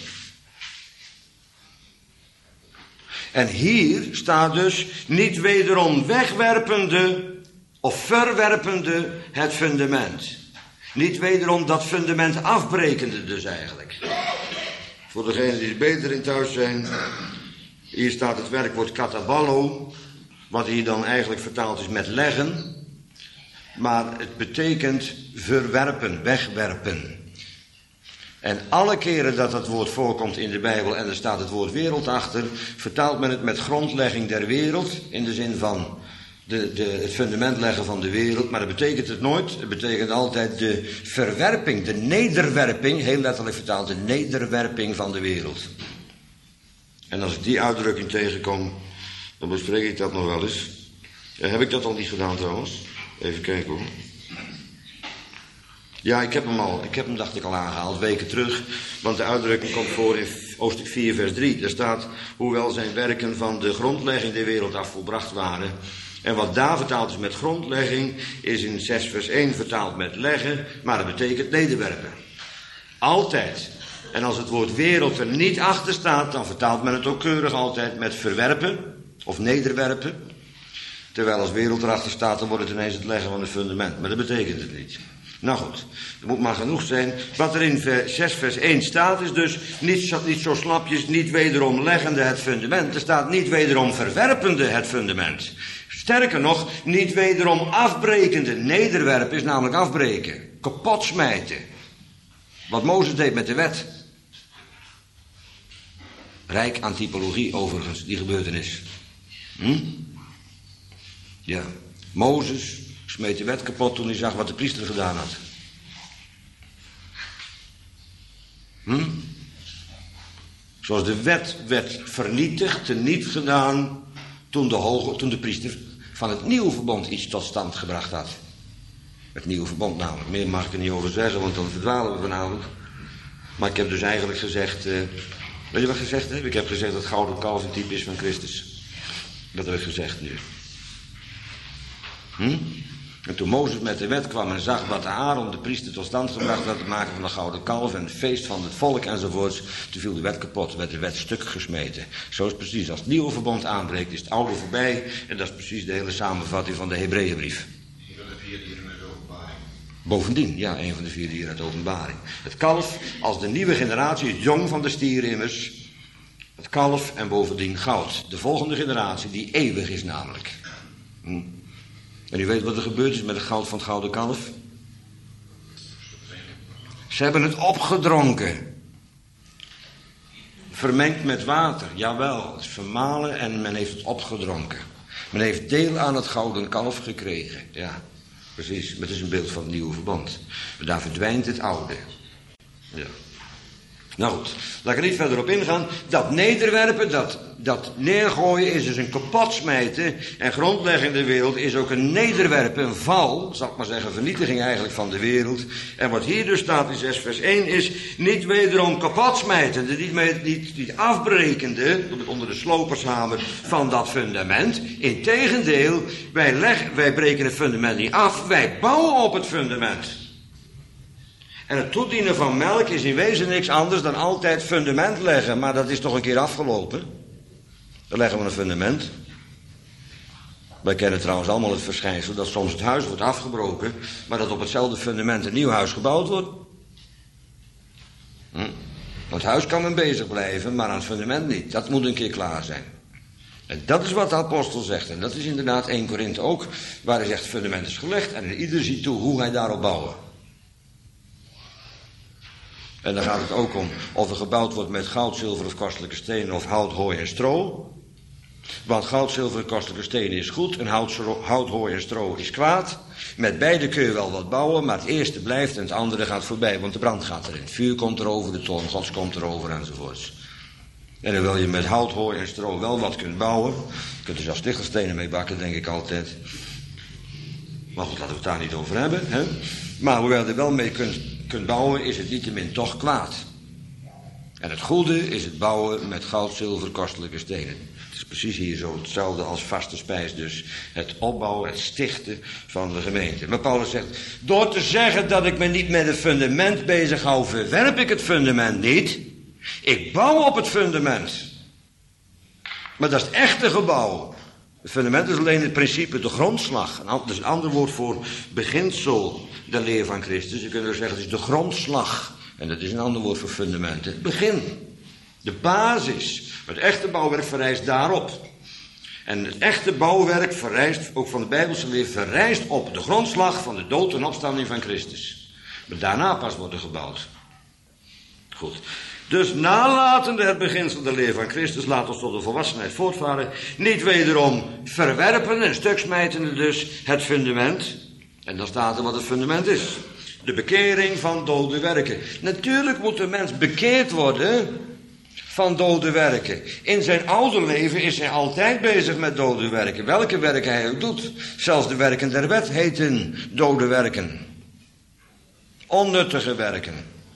En hier staat dus niet wederom wegwerpende of verwerpende het fundament. Niet wederom dat fundament afbrekende dus eigenlijk. Voor degenen die er beter in thuis zijn, hier staat het werkwoord kataballo, wat hier dan eigenlijk vertaald is met leggen. Maar het betekent verwerpen, wegwerpen. En alle keren dat dat woord voorkomt in de Bijbel en er staat het woord wereld achter, vertaalt men het met grondlegging der wereld, in de zin van het fundament leggen van de wereld, maar dat betekent het nooit. Het betekent altijd de verwerping, de nederwerping, heel letterlijk vertaald, de nederwerping van de wereld. En als ik die uitdrukking tegenkom, dan bespreek ik dat nog wel eens. Heb ik dat al niet gedaan trouwens? Even kijken hoor. Ja, ik heb hem dacht ik al aangehaald, weken terug. Want de uitdrukking komt voor in hoofdstuk 4 vers 3. Daar staat, hoewel zijn werken van de grondlegging der wereld af volbracht waren. En wat daar vertaald is met grondlegging, is in 6 vers 1 vertaald met leggen, maar dat betekent nederwerpen. Altijd. En als het woord wereld er niet achter staat, dan vertaalt men het ook keurig altijd met verwerpen of nederwerpen. Terwijl als wereld erachter staat, dan wordt het ineens het leggen van het fundament. Maar dat betekent het niet. Nou goed, er moet maar genoeg zijn. Wat er in 6 vers 1 staat is dus niet zo slapjes, niet wederom leggende het fundament. Er staat niet wederom verwerpende het fundament. Sterker nog, niet wederom afbrekende. Nederwerpen is namelijk afbreken. Kapot smijten. Wat Mozes deed met de wet. Rijk aan typologie overigens, die gebeurtenis. Ja, Mozes smeet de wet kapot toen hij zag wat de priester gedaan had. Zoals de wet werd vernietigd, teniet gedaan, toen de priester van het nieuwe verbond iets tot stand gebracht had. Het nieuwe verbond namelijk. Meer mag ik er niet over zeggen, want dan verdwalen we vanavond. Maar ik heb dus eigenlijk gezegd... weet je wat ik gezegd heb? Ik heb gezegd dat gouden kalf een type is van Christus. Dat heb ik gezegd nu. En toen Mozes met de wet kwam en zag wat Aaron, de priester, tot stand gebracht had, het maken van een gouden kalf en het feest van het volk enzovoorts, toen viel de wet kapot, werd de wet stuk gesmeten. Zo is het precies, als het nieuwe verbond aanbreekt, is het oude voorbij, en dat is precies de hele samenvatting van de Hebreeënbrief. Een van de 4 dieren uit de openbaring. Bovendien, ja, een van de 4 dieren uit de openbaring. Het kalf, als de nieuwe generatie, het jong van de stier immers, het kalf en bovendien goud. De volgende generatie, die eeuwig is namelijk. En u weet wat er gebeurd is met het goud van het gouden kalf? Ze hebben het opgedronken. Vermengd met water, jawel. Het is vermalen en men heeft het opgedronken. Men heeft deel aan het gouden kalf gekregen. Ja, precies. Maar het is een beeld van het nieuwe verbond. Maar daar verdwijnt het oude. Ja. Nou goed, laat ik er niet verder op ingaan. Dat nederwerpen, dat neergooien is dus een kapot smijten. En grondlegging de wereld is ook een nederwerpen, een val, zal ik maar zeggen, vernietiging eigenlijk van de wereld. En wat hier dus staat in 6 vers 1 is niet wederom kapot smijtende, niet afbrekende, onder de slopershamer van dat fundament. Integendeel, wij breken het fundament niet af, wij bouwen op het fundament. En het toedienen van melk is in wezen niks anders dan altijd fundament leggen. Maar dat is toch een keer afgelopen. Dan leggen we een fundament. Wij kennen trouwens allemaal het verschijnsel dat soms het huis wordt afgebroken, maar dat op hetzelfde fundament een nieuw huis gebouwd wordt. Het huis kan men bezig blijven, maar aan het fundament niet. Dat moet een keer klaar zijn. En dat is wat de apostel zegt. En dat is inderdaad 1 Korinthe ook, waar hij zegt: het fundament is gelegd en ieder ziet toe hoe hij daarop bouwen. En dan gaat het ook om of er gebouwd wordt met goud, zilver of kostelijke stenen of hout, hooi en stro. Want goud, zilver en kostelijke stenen is goed en hout, hooi en stro is kwaad. Met beide kun je wel wat bouwen, maar het eerste blijft en het andere gaat voorbij, want de brand gaat erin. Het vuur komt erover, de toorn Gods komt erover enzovoorts. En dan wil je met hout, hooi en stro wel wat kunt bouwen. Je kunt er zelfs stichelstenen mee bakken, denk ik altijd. Maar goed, laten we het daar niet over hebben. Hè? Maar hoewel je er wel mee kunt bouwen, is het niettemin toch kwaad. En het goede is het bouwen met goud, zilver, kostelijke stenen. Het is precies hier zo hetzelfde als vaste spijs dus. Het opbouwen, het stichten van de gemeente. Maar Paulus zegt, door te zeggen dat ik me niet met het fundament bezig hou, verwerp ik het fundament niet. Ik bouw op het fundament. Maar dat is het echte gebouw. Het fundament is alleen het principe, de grondslag. Dat is een ander woord voor beginsel, de leer van Christus. Je kunt ook zeggen, het is de grondslag. En dat is een ander woord voor fundament. Het begin. De basis. Het echte bouwwerk vereist daarop. En het echte bouwwerk vereist, ook van de Bijbelse leer, vereist op de grondslag van de dood en opstanding van Christus. Maar daarna pas wordt er gebouwd. Goed. Dus nalatende het beginsel de leer van Christus, laat ons tot de volwassenheid voortvaren. Niet wederom verwerpen en stuksmijtende dus het fundament. En dan staat er wat het fundament is. De bekering van dode werken. Natuurlijk moet de mens bekeerd worden van dode werken. In zijn oude leven is hij altijd bezig met dode werken. Welke werken hij ook doet. Zelfs de werken der wet heten dode werken. Onnuttige werken.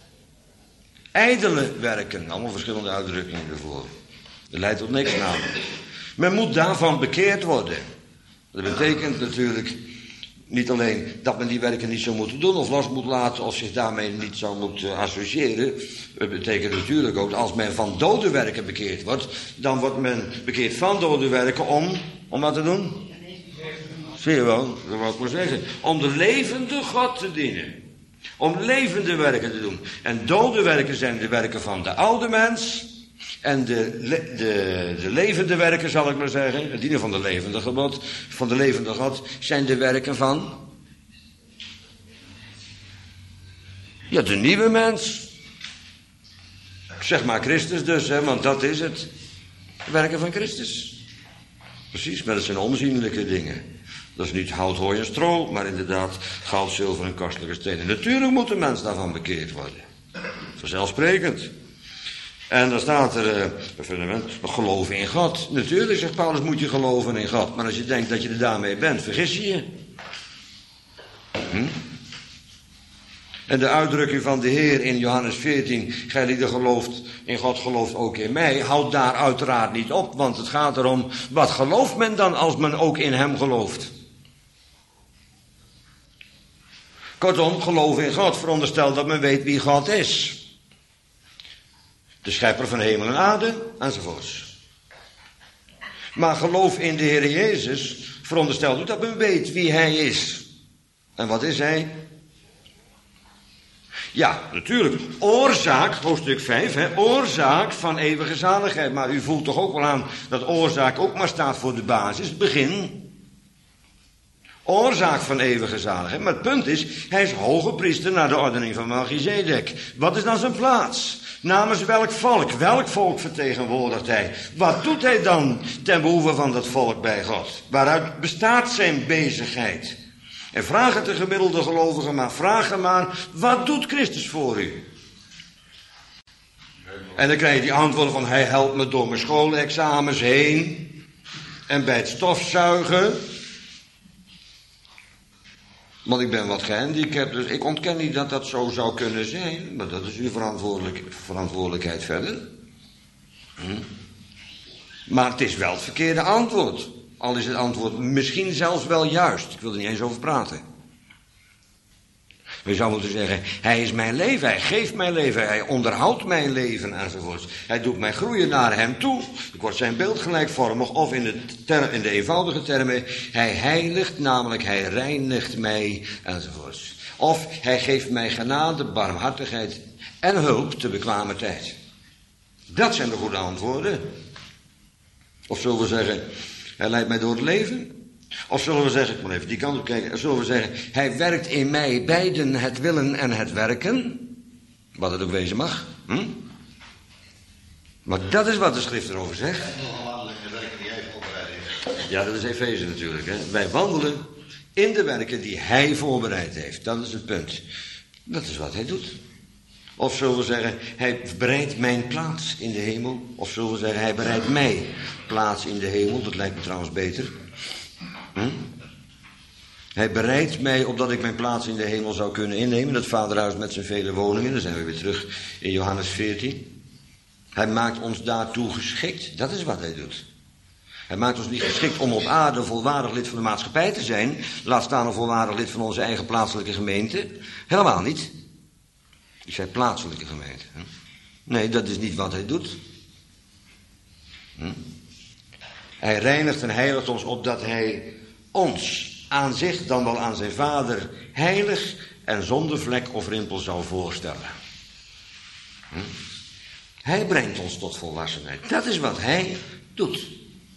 Ijdele werken. Allemaal verschillende uitdrukkingen ervoor. Dat leidt tot niks namelijk. Men moet daarvan bekeerd worden. Dat betekent natuurlijk niet alleen dat men die werken niet zou moeten doen of los moet laten of zich daarmee niet zou moeten associëren. Dat betekent natuurlijk ook dat als men van dode werken bekeerd wordt, dan wordt men bekeerd van dode werken om wat te doen? Zie je wel, dat wou ik maar zeggen. Om de levende God te dienen. Om levende werken te doen. En dode werken zijn de werken van de oude mens. En de levende werken, zal ik maar zeggen, het dienen van de levende God, zijn de werken van, ja, de nieuwe mens. Zeg maar Christus dus, hè, want dat is het. De werken van Christus. Precies, maar dat zijn onzienlijke dingen. Dat is niet hout, hooi en stro, maar inderdaad goud, zilver en kostelijke stenen. Natuurlijk moet de mens daarvan bekeerd worden. Vanzelfsprekend. En dan staat er, geloven in God. Natuurlijk, zegt Paulus, moet je geloven in God. Maar als je denkt dat je er daarmee bent, vergis je je. En de uitdrukking van de Heer in Johannes 14, gij die gelooft in God, gelooft ook in mij, houdt daar uiteraard niet op. Want het gaat erom, wat gelooft men dan als men ook in hem gelooft? Kortom, geloof in God veronderstelt dat men weet wie God is. De schepper van hemel en aarde, enzovoorts. Maar geloof in de Heer Jezus veronderstelt ook dat men weet wie hij is. En wat is hij? Ja, natuurlijk. Oorzaak, hoofdstuk 5, hè, oorzaak van eeuwige zaligheid. Maar u voelt toch ook wel aan dat oorzaak ook maar staat voor de basis, het begin. Oorzaak van eeuwige zaligheid. Maar het punt is, hij is hoge priester naar de ordening van Melchizedek. Wat is dan zijn plaats? Namens welk volk? Welk volk vertegenwoordigt hij? Wat doet hij dan ten behoeve van dat volk bij God? Waaruit bestaat zijn bezigheid? En vraag het de gemiddelde gelovige maar. Vraag hem maar, wat doet Christus voor u? En dan krijg je die antwoorden van, hij helpt me door mijn schoolexamens heen. En bij het stofzuigen. Want ik ben wat gehandicapt, dus ik ontken niet dat dat zo zou kunnen zijn. Maar dat is uw verantwoordelijkheid verder. Maar het is wel het verkeerde antwoord. Al is het antwoord misschien zelfs wel juist. Ik wil er niet eens over praten. Je zou moeten zeggen, hij is mijn leven, hij geeft mijn leven, hij onderhoudt mijn leven enzovoorts. Hij doet mij groeien naar hem toe. Ik word zijn beeld gelijkvormig, of in de eenvoudige termen, hij heiligt, namelijk hij reinigt mij enzovoorts. Of hij geeft mij genade, barmhartigheid en hulp te bekwame tijd. Dat zijn de goede antwoorden. Of zullen we zeggen, hij leidt mij door het leven. Of zullen we zeggen, ik moet even die kant op kijken. Zullen we zeggen, hij werkt in mij beiden het willen en het werken. Wat het ook wezen mag. Maar dat is wat de schrift erover zegt. En nog een landelijke werken die hij voorbereid heeft. Ja, dat is Efeze natuurlijk. Hè. Wij wandelen in de werken die hij voorbereid heeft. Dat is het punt. Dat is wat hij doet. Of zullen we zeggen, hij bereidt mijn plaats in de hemel. Of zullen we zeggen, hij bereidt mij plaats in de hemel. Dat lijkt me trouwens beter. Hij bereidt mij opdat ik mijn plaats in de hemel zou kunnen innemen. Dat vaderhuis met zijn vele woningen. Dan zijn we weer terug in Johannes 14. Hij maakt ons daartoe geschikt. Dat is wat hij doet. Hij maakt ons niet geschikt om op aarde een volwaardig lid van de maatschappij te zijn. Laat staan een volwaardig lid van onze eigen plaatselijke gemeente. Helemaal niet. Ik zei plaatselijke gemeente. Nee, dat is niet wat hij doet. Hij reinigt en heiligt ons opdat hij ons aan zich, dan wel aan zijn vader, heilig en zonder vlek of rimpel zou voorstellen. Hij brengt ons tot volwassenheid. Dat is wat hij doet.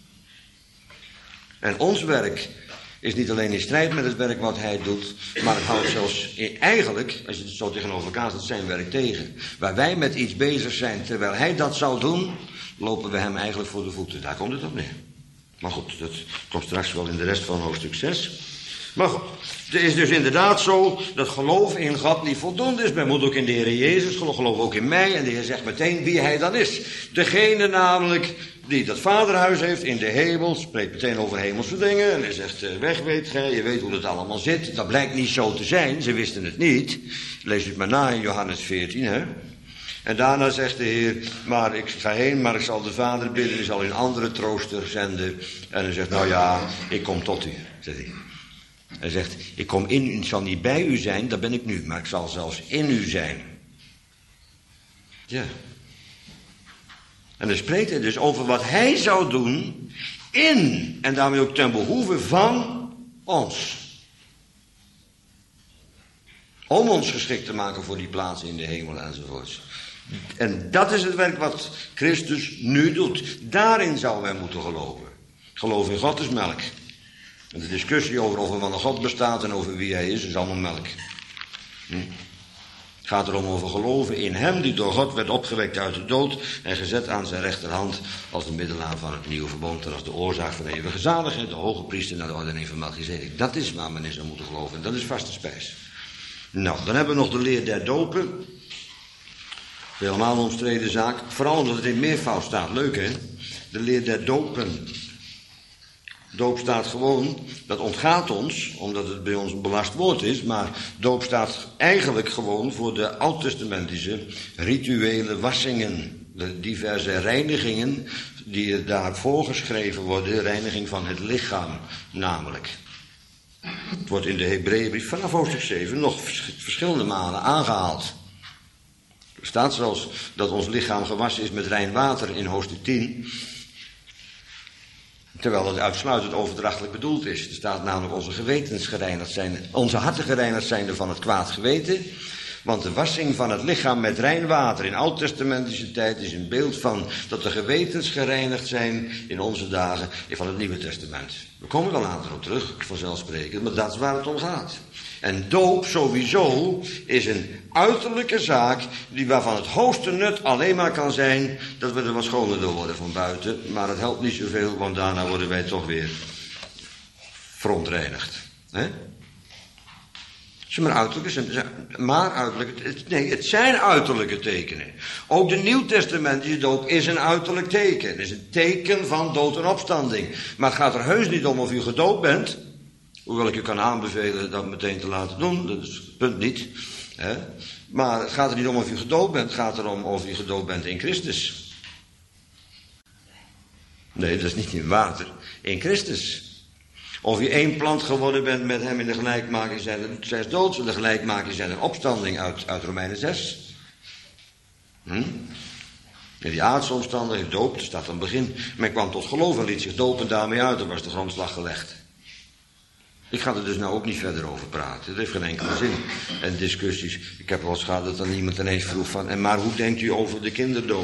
En ons werk is niet alleen in strijd met het werk wat hij doet, maar het houdt zelfs eigenlijk, als je het zo tegenover elkaar zet, zijn werk tegen. Waar wij met iets bezig zijn, terwijl hij dat zou doen, lopen we hem eigenlijk voor de voeten. Daar komt het op neer. Maar goed, dat komt straks wel in de rest van hoofdstuk 6. Maar goed, het is dus inderdaad zo dat geloof in God niet voldoende is. Men moet ook in de Heer Jezus geloven, ook in mij. En de Heer zegt meteen wie hij dan is. Degene namelijk die dat vaderhuis heeft in de hemel, spreekt meteen over hemelse dingen. En hij zegt, weg weet gij, je weet hoe het allemaal zit. Dat blijkt niet zo te zijn, ze wisten het niet. Lees het maar na in Johannes 14, hè. En daarna zegt de Heer, maar ik ga heen, maar ik zal de Vader bidden, hij zal een andere trooster zenden. En hij zegt, nou ja, ik kom tot u, zegt hij. Hij zegt, ik kom in u, ik zal niet bij u zijn, dat ben ik nu, maar ik zal zelfs in u zijn. Ja. En dan spreekt hij dus over wat hij zou doen in, en daarmee ook ten behoeve van ons. Om ons geschikt te maken voor die plaats in de hemel enzovoorts. En dat is het werk wat Christus nu doet. Daarin zou men moeten geloven. Geloof in God is melk. En de discussie over of er wel een God bestaat en over wie hij is allemaal melk. Het gaat erom over geloven in hem die door God werd opgewekt uit de dood en gezet aan zijn rechterhand als de middelaar van het nieuwe verbond en als de oorzaak van de eeuwige zaligheid, de hoge priester naar de ordening van Melchizedek. Dat is waar men in zou moeten geloven en dat is vaste spijs. Nou, dan hebben we nog de leer der dopen. Helemaal een omstreden zaak. Vooral omdat het in meervoud staat. Leuk hè? De leer der dopen. Doop staat gewoon, dat ontgaat ons, omdat het bij ons een belast woord is, maar doop staat eigenlijk gewoon voor de oud-testamentische rituele wassingen. De diverse reinigingen die daar voorgeschreven worden, reiniging van het lichaam namelijk. Het wordt in de Hebreeënbrief vanaf hoofdstuk 7 nog verschillende malen aangehaald. Er staat zelfs dat ons lichaam gewassen is met rein water in hoofdstuk 10. Terwijl het uitsluitend overdrachtelijk bedoeld is. Er staat namelijk onze gewetens gereinigd zijn, onze harten gereinigd zijnde van het kwaad geweten. Want de wassing van het lichaam met rein water in oud-testamentische tijd is een beeld van dat de gewetens gereinigd zijn in onze dagen van het Nieuwe Testament. We komen wel later op terug, vanzelfsprekend, maar dat is waar het om gaat. En doop sowieso is een uiterlijke zaak waarvan het hoogste nut alleen maar kan zijn dat we er wat schoner door worden van buiten. Maar het helpt niet zoveel, want daarna worden wij toch weer verontreinigd. Het zijn uiterlijke tekenen. Ook de Nieuwtestamentische doop is een uiterlijk teken. Het is een teken van dood en opstanding. Maar het gaat er heus niet om of u gedoopt bent. Hoewel ik u kan aanbevelen dat meteen te laten doen. Dat is het punt niet. Maar het gaat er niet om of u gedoopt bent. Het gaat erom of u gedoopt bent in Christus. Nee, dat is niet in water. In Christus. Of je één plant geworden bent met hem in de gelijkmaking zijns doods. De gelijkmaking zijn een opstanding uit Romeinen 6. In die aardse omstandigheden doop, er staat aan het begin. Men kwam tot geloof en liet zich dopen daarmee uit. Er was de grondslag gelegd. Ik ga er dus nou ook niet verder over praten. Dat heeft geen enkele zin. En discussies. Ik heb wel eens gehad dat dan iemand ineens vroeg van... maar hoe denkt u over de kinderdoop?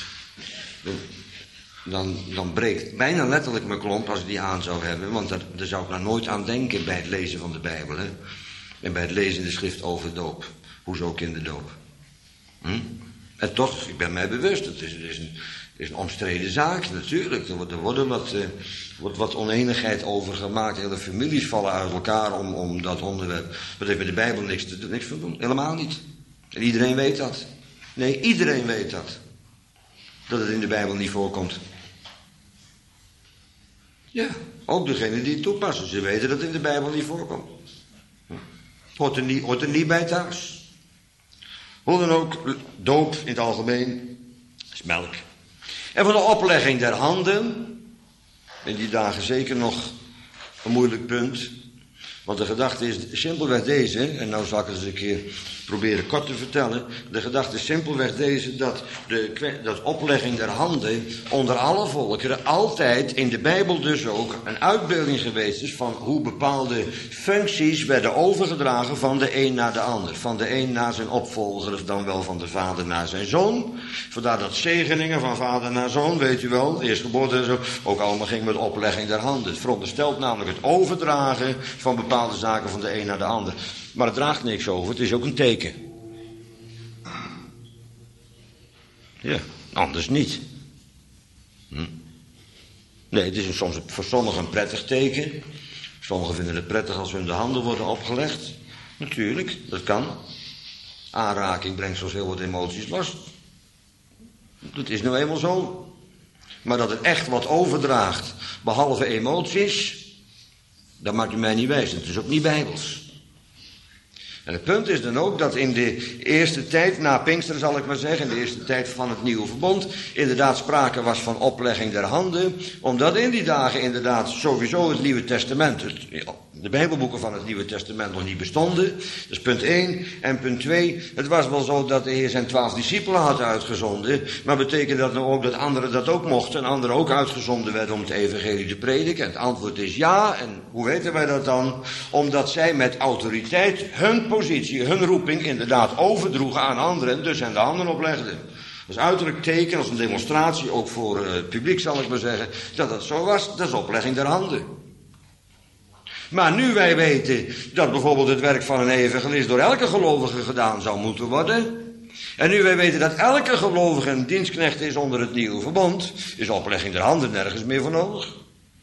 Dan breekt bijna letterlijk mijn klomp als ik die aan zou hebben. Want daar zou ik nou nooit aan denken bij het lezen van de Bijbel. Hè? En bij het lezen in de schrift over doop. Hoezo kinderdoop? En toch, ik ben mij bewust. Het is een omstreden zaak natuurlijk. Er wordt wat oneenigheid over gemaakt. Hele families vallen uit elkaar om dat onderwerp. Dat heeft met de Bijbel niks van doen. Helemaal niet. En iedereen weet dat. Nee, iedereen weet dat. Dat het in de Bijbel niet voorkomt. Ja, ook degenen die het toepassen. Ze weten dat het in de Bijbel niet voorkomt. Hoort er niet bij thuis. Hoe dan ook, doop in het algemeen is melk. En voor de oplegging der handen, in die dagen zeker nog een moeilijk punt. Want de gedachte is simpelweg deze, en nou zal ik het eens een keer proberen kort te vertellen. De gedachte is simpelweg deze, dat oplegging der handen onder alle volkeren altijd, in de Bijbel dus ook, een uitbeelding geweest is van hoe bepaalde functies werden overgedragen van de een naar de ander. Van de een naar zijn opvolger, of dan wel van de vader naar zijn zoon. Vandaar dat zegeningen van vader naar zoon, weet u wel, eerstgeboorte en zo, ook allemaal ging met oplegging der handen. Het veronderstelt namelijk het overdragen van bepaalde zaken van de een naar de ander. Maar het draagt niks over, het is ook een teken. Ja, anders niet. Nee, het is soms voor sommigen een prettig teken. Sommigen vinden het prettig als hun de handen worden opgelegd. Natuurlijk, dat kan. Aanraking brengt soms heel wat emoties los. Dat is nou eenmaal zo. Maar dat het echt wat overdraagt, behalve emoties, dat maakt u mij niet wijs. Het is ook niet bijbels. En het punt is dan ook dat in de eerste tijd, na Pinksteren zal ik maar zeggen, in de eerste tijd van het nieuwe verbond, inderdaad sprake was van oplegging der handen, omdat in die dagen inderdaad sowieso het Nieuwe Testament, de Bijbelboeken van het Nieuwe Testament nog niet bestonden. Dat is punt 1. En punt 2, het was wel zo dat de Heer zijn 12 discipelen had uitgezonden. Maar betekent dat nou ook dat anderen dat ook mochten en anderen ook uitgezonden werden om het evangelie te prediken? En het antwoord is ja. En hoe weten wij dat dan? Omdat zij met autoriteit hun positie, hun roeping inderdaad overdroegen aan anderen, dus hen de handen oplegden. Dat is uiterlijk teken, als een demonstratie, ook voor het publiek zal ik maar zeggen, dat dat zo was. Dat is oplegging der handen. Maar nu wij weten dat bijvoorbeeld het werk van een evangelist door elke gelovige gedaan zou moeten worden, en nu wij weten dat elke gelovige een dienstknecht is onder het nieuwe verbond, is oplegging der handen nergens meer voor nodig.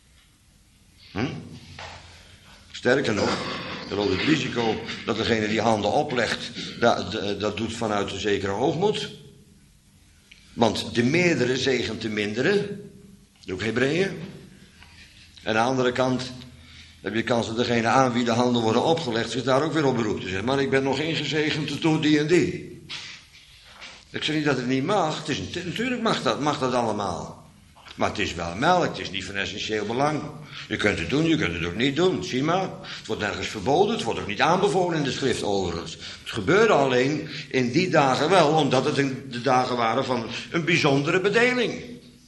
Sterker nog, er loopt het risico dat degene die handen oplegt, dat doet vanuit een zekere hoogmoed. Want de meerdere zegent de mindere. Ook Hebreeën. En aan de andere kant heb je kans dat degene aan wie de handen worden opgelegd zich daar ook weer op beroept. Dus maar ik ben nog ingezegend door die en die. Ik zeg niet dat het niet mag. Natuurlijk mag dat allemaal. Maar het is wel melk, het is niet van essentieel belang. Je kunt het doen, je kunt het ook niet doen. Zie maar, het wordt nergens verboden, het wordt ook niet aanbevolen in de schrift overigens. Het gebeurde alleen in die dagen wel, omdat het de dagen waren van een bijzondere bedeling.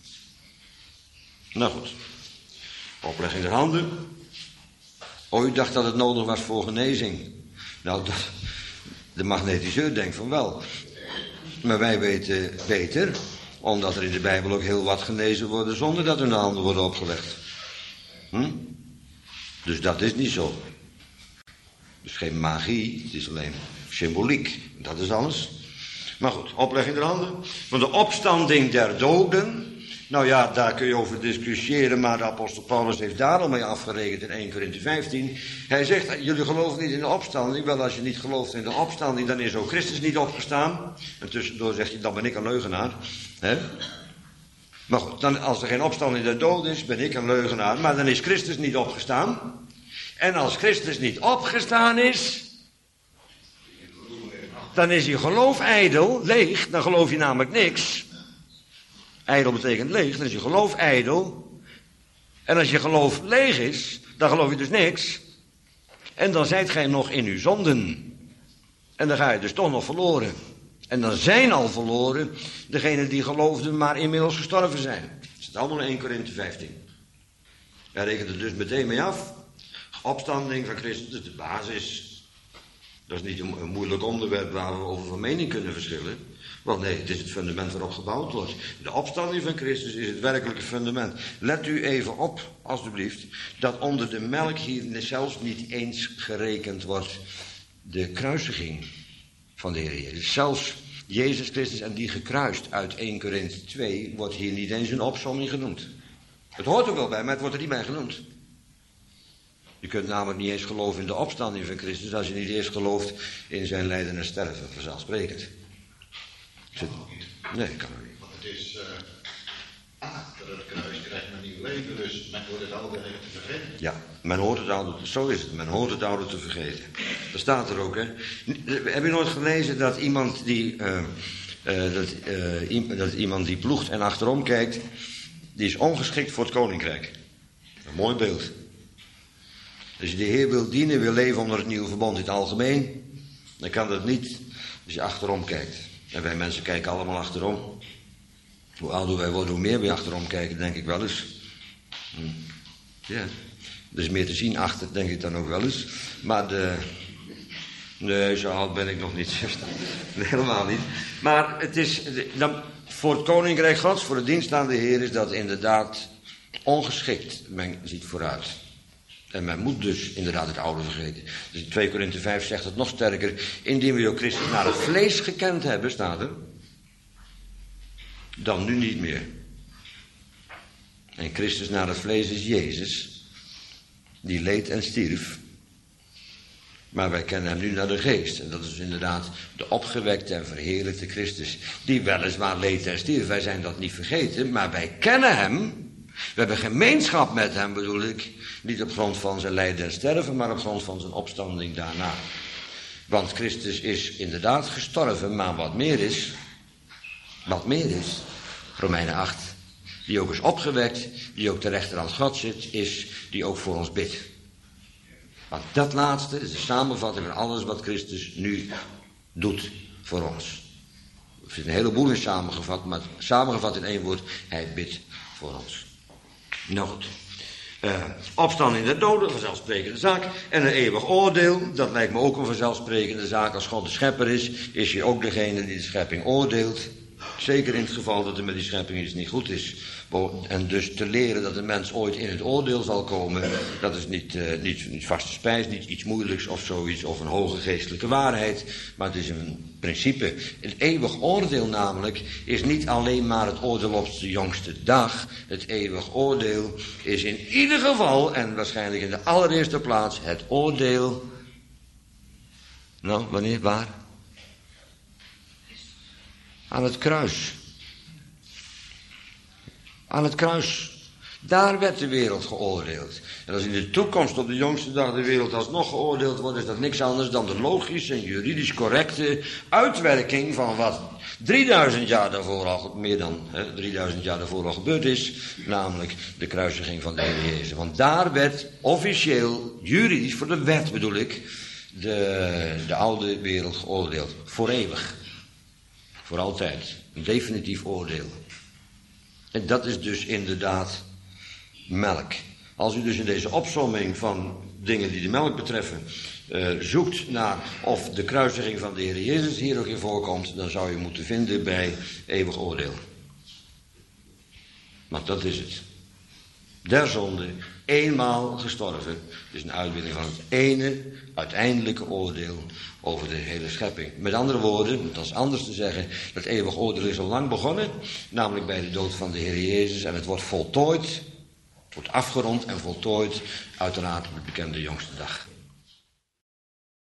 Nou goed, oplegging der handen. Ooit dacht dat het nodig was voor genezing. Nou, de magnetiseur denkt van wel. Maar wij weten beter, omdat er in de Bijbel ook heel wat genezen worden zonder dat hun handen worden opgelegd. Dus dat is niet zo. Dus geen magie, het is alleen symboliek. Dat is alles. Maar goed, oplegging der handen. Van de opstanding der doden. Nou ja, daar kun je over discussiëren, maar de apostel Paulus heeft daar al mee afgerekend in 1 Korinthe 15. Hij zegt, jullie geloven niet in de opstanding. Wel, als je niet gelooft in de opstanding, dan is ook Christus niet opgestaan. En tussendoor zegt hij, dan ben ik een leugenaar. Maar goed, dan, als er geen opstanding der dood is, ben ik een leugenaar. Maar dan is Christus niet opgestaan. En als Christus niet opgestaan is, dan is je geloof ijdel, leeg. Dan geloof je namelijk niks. Ijdel betekent leeg, dan is je geloof ijdel. En als je geloof leeg is, dan geloof je dus niks. En dan zijt gij nog in uw zonden. En dan ga je dus toch nog verloren. En dan zijn al verloren degenen die geloofden, maar inmiddels gestorven zijn. Dat zit allemaal in 1 Korinthe 15. Hij rekent er dus meteen mee af. Opstanding van Christus, dat is de basis. Dat is niet een moeilijk onderwerp waar we over van mening kunnen verschillen. Want nee, het is het fundament waarop gebouwd wordt. De opstanding van Christus is het werkelijke fundament. Let u even op, alstublieft, dat onder de melk hier zelfs niet eens gerekend wordt de kruisiging van de Heer Jezus. Zelfs Jezus Christus en die gekruist uit 1 Korinthe 2 wordt hier niet eens een opsomming genoemd. Het hoort er wel bij, maar het wordt er niet bij genoemd. Je kunt namelijk niet eens geloven in de opstanding van Christus als je niet eerst gelooft in zijn lijden en sterven, vanzelfsprekend. Nee, kan ook niet. Want het is achter het kruis krijgt men nieuw leven, dus men hoort het oude te vergeten. Ja, men hoort het oude, zo is het, men hoort het oude te vergeten. Dat staat er ook, hè. Heb je nooit gelezen dat iemand die ploegt en achterom kijkt, die is ongeschikt voor het koninkrijk? Een mooi beeld. Als je de Heer wil dienen, wil leven onder het nieuwe verbond in het algemeen, dan kan dat niet als je achterom kijkt. En wij mensen kijken allemaal achterom. Hoe ouder wij worden, hoe meer we achterom kijken, denk ik wel eens. Ja, er is meer te zien achter, denk ik dan ook wel eens. Maar nee, zo oud ben ik nog niet. Nee, helemaal niet. Maar het is, voor het koninkrijk Gods, voor de dienst aan de Heer, is dat inderdaad ongeschikt. Men ziet vooruit. En men moet dus inderdaad het oude vergeten. Dus in 2 Korinthe 5 zegt het nog sterker. Indien we ook Christus naar het vlees gekend hebben, staat er, dan nu niet meer. En Christus naar het vlees is Jezus, die leed en stierf. Maar wij kennen hem nu naar de geest. En dat is inderdaad de opgewekte en verheerlijkte Christus, die weliswaar leed en stierf. Wij zijn dat niet vergeten, maar wij kennen hem. We hebben gemeenschap met hem, bedoel ik. Niet op grond van zijn lijden en sterven, maar op grond van zijn opstanding daarna. Want Christus is inderdaad gestorven, maar wat meer is, Romeinen 8, die ook is opgewekt, die ook ter rechterhand God zit, is die ook voor ons bidt. Want dat laatste is de samenvatting van alles wat Christus nu doet voor ons. Er zit een heleboel in samengevat, maar samengevat in één woord: hij bidt voor ons. Nou goed. Opstanding der doden, vanzelfsprekende zaak. En een eeuwig oordeel, dat lijkt me ook een vanzelfsprekende zaak. Als God de schepper is hij ook degene die de schepping oordeelt. Zeker in het geval dat er met die schepping iets niet goed is. En dus te leren dat de mens ooit in het oordeel zal komen, dat is niet vaste spijs, niet iets moeilijks of zoiets, of een hoge geestelijke waarheid, maar het is een principe. Het eeuwig oordeel namelijk is niet alleen maar het oordeel op de jongste dag. Het eeuwig oordeel is in ieder geval, en waarschijnlijk in de allereerste plaats, het oordeel. Nou, wanneer, waar? Aan het kruis. Aan het kruis. Daar werd de wereld geoordeeld. En als in de toekomst op de jongste dag de wereld alsnog geoordeeld wordt, is dat niks anders dan de logische en juridisch correcte uitwerking van wat 3000 jaar daarvoor al, meer dan 3000 jaar daarvoor al gebeurd is, namelijk de kruisiging van de Heer Jezus. Want daar werd officieel, juridisch, voor de wet bedoel ik, de oude wereld geoordeeld. Voor eeuwig. Voor altijd. Een definitief oordeel. En dat is dus inderdaad melk. Als u dus in deze opsomming van dingen die de melk betreffen zoekt naar of de kruisiging van de Heer Jezus hier ook in voorkomt, dan zou je moeten vinden bij eeuwig oordeel. Want dat is het. Der zonde, eenmaal gestorven, is een uitbeelding van het ene uiteindelijke oordeel over de hele schepping. Met andere woorden, dat is anders te zeggen, dat eeuwig oordeel is al lang begonnen, namelijk bij de dood van de Heer Jezus, en het wordt voltooid, het wordt afgerond en voltooid, uiteraard op de bekende jongste dag.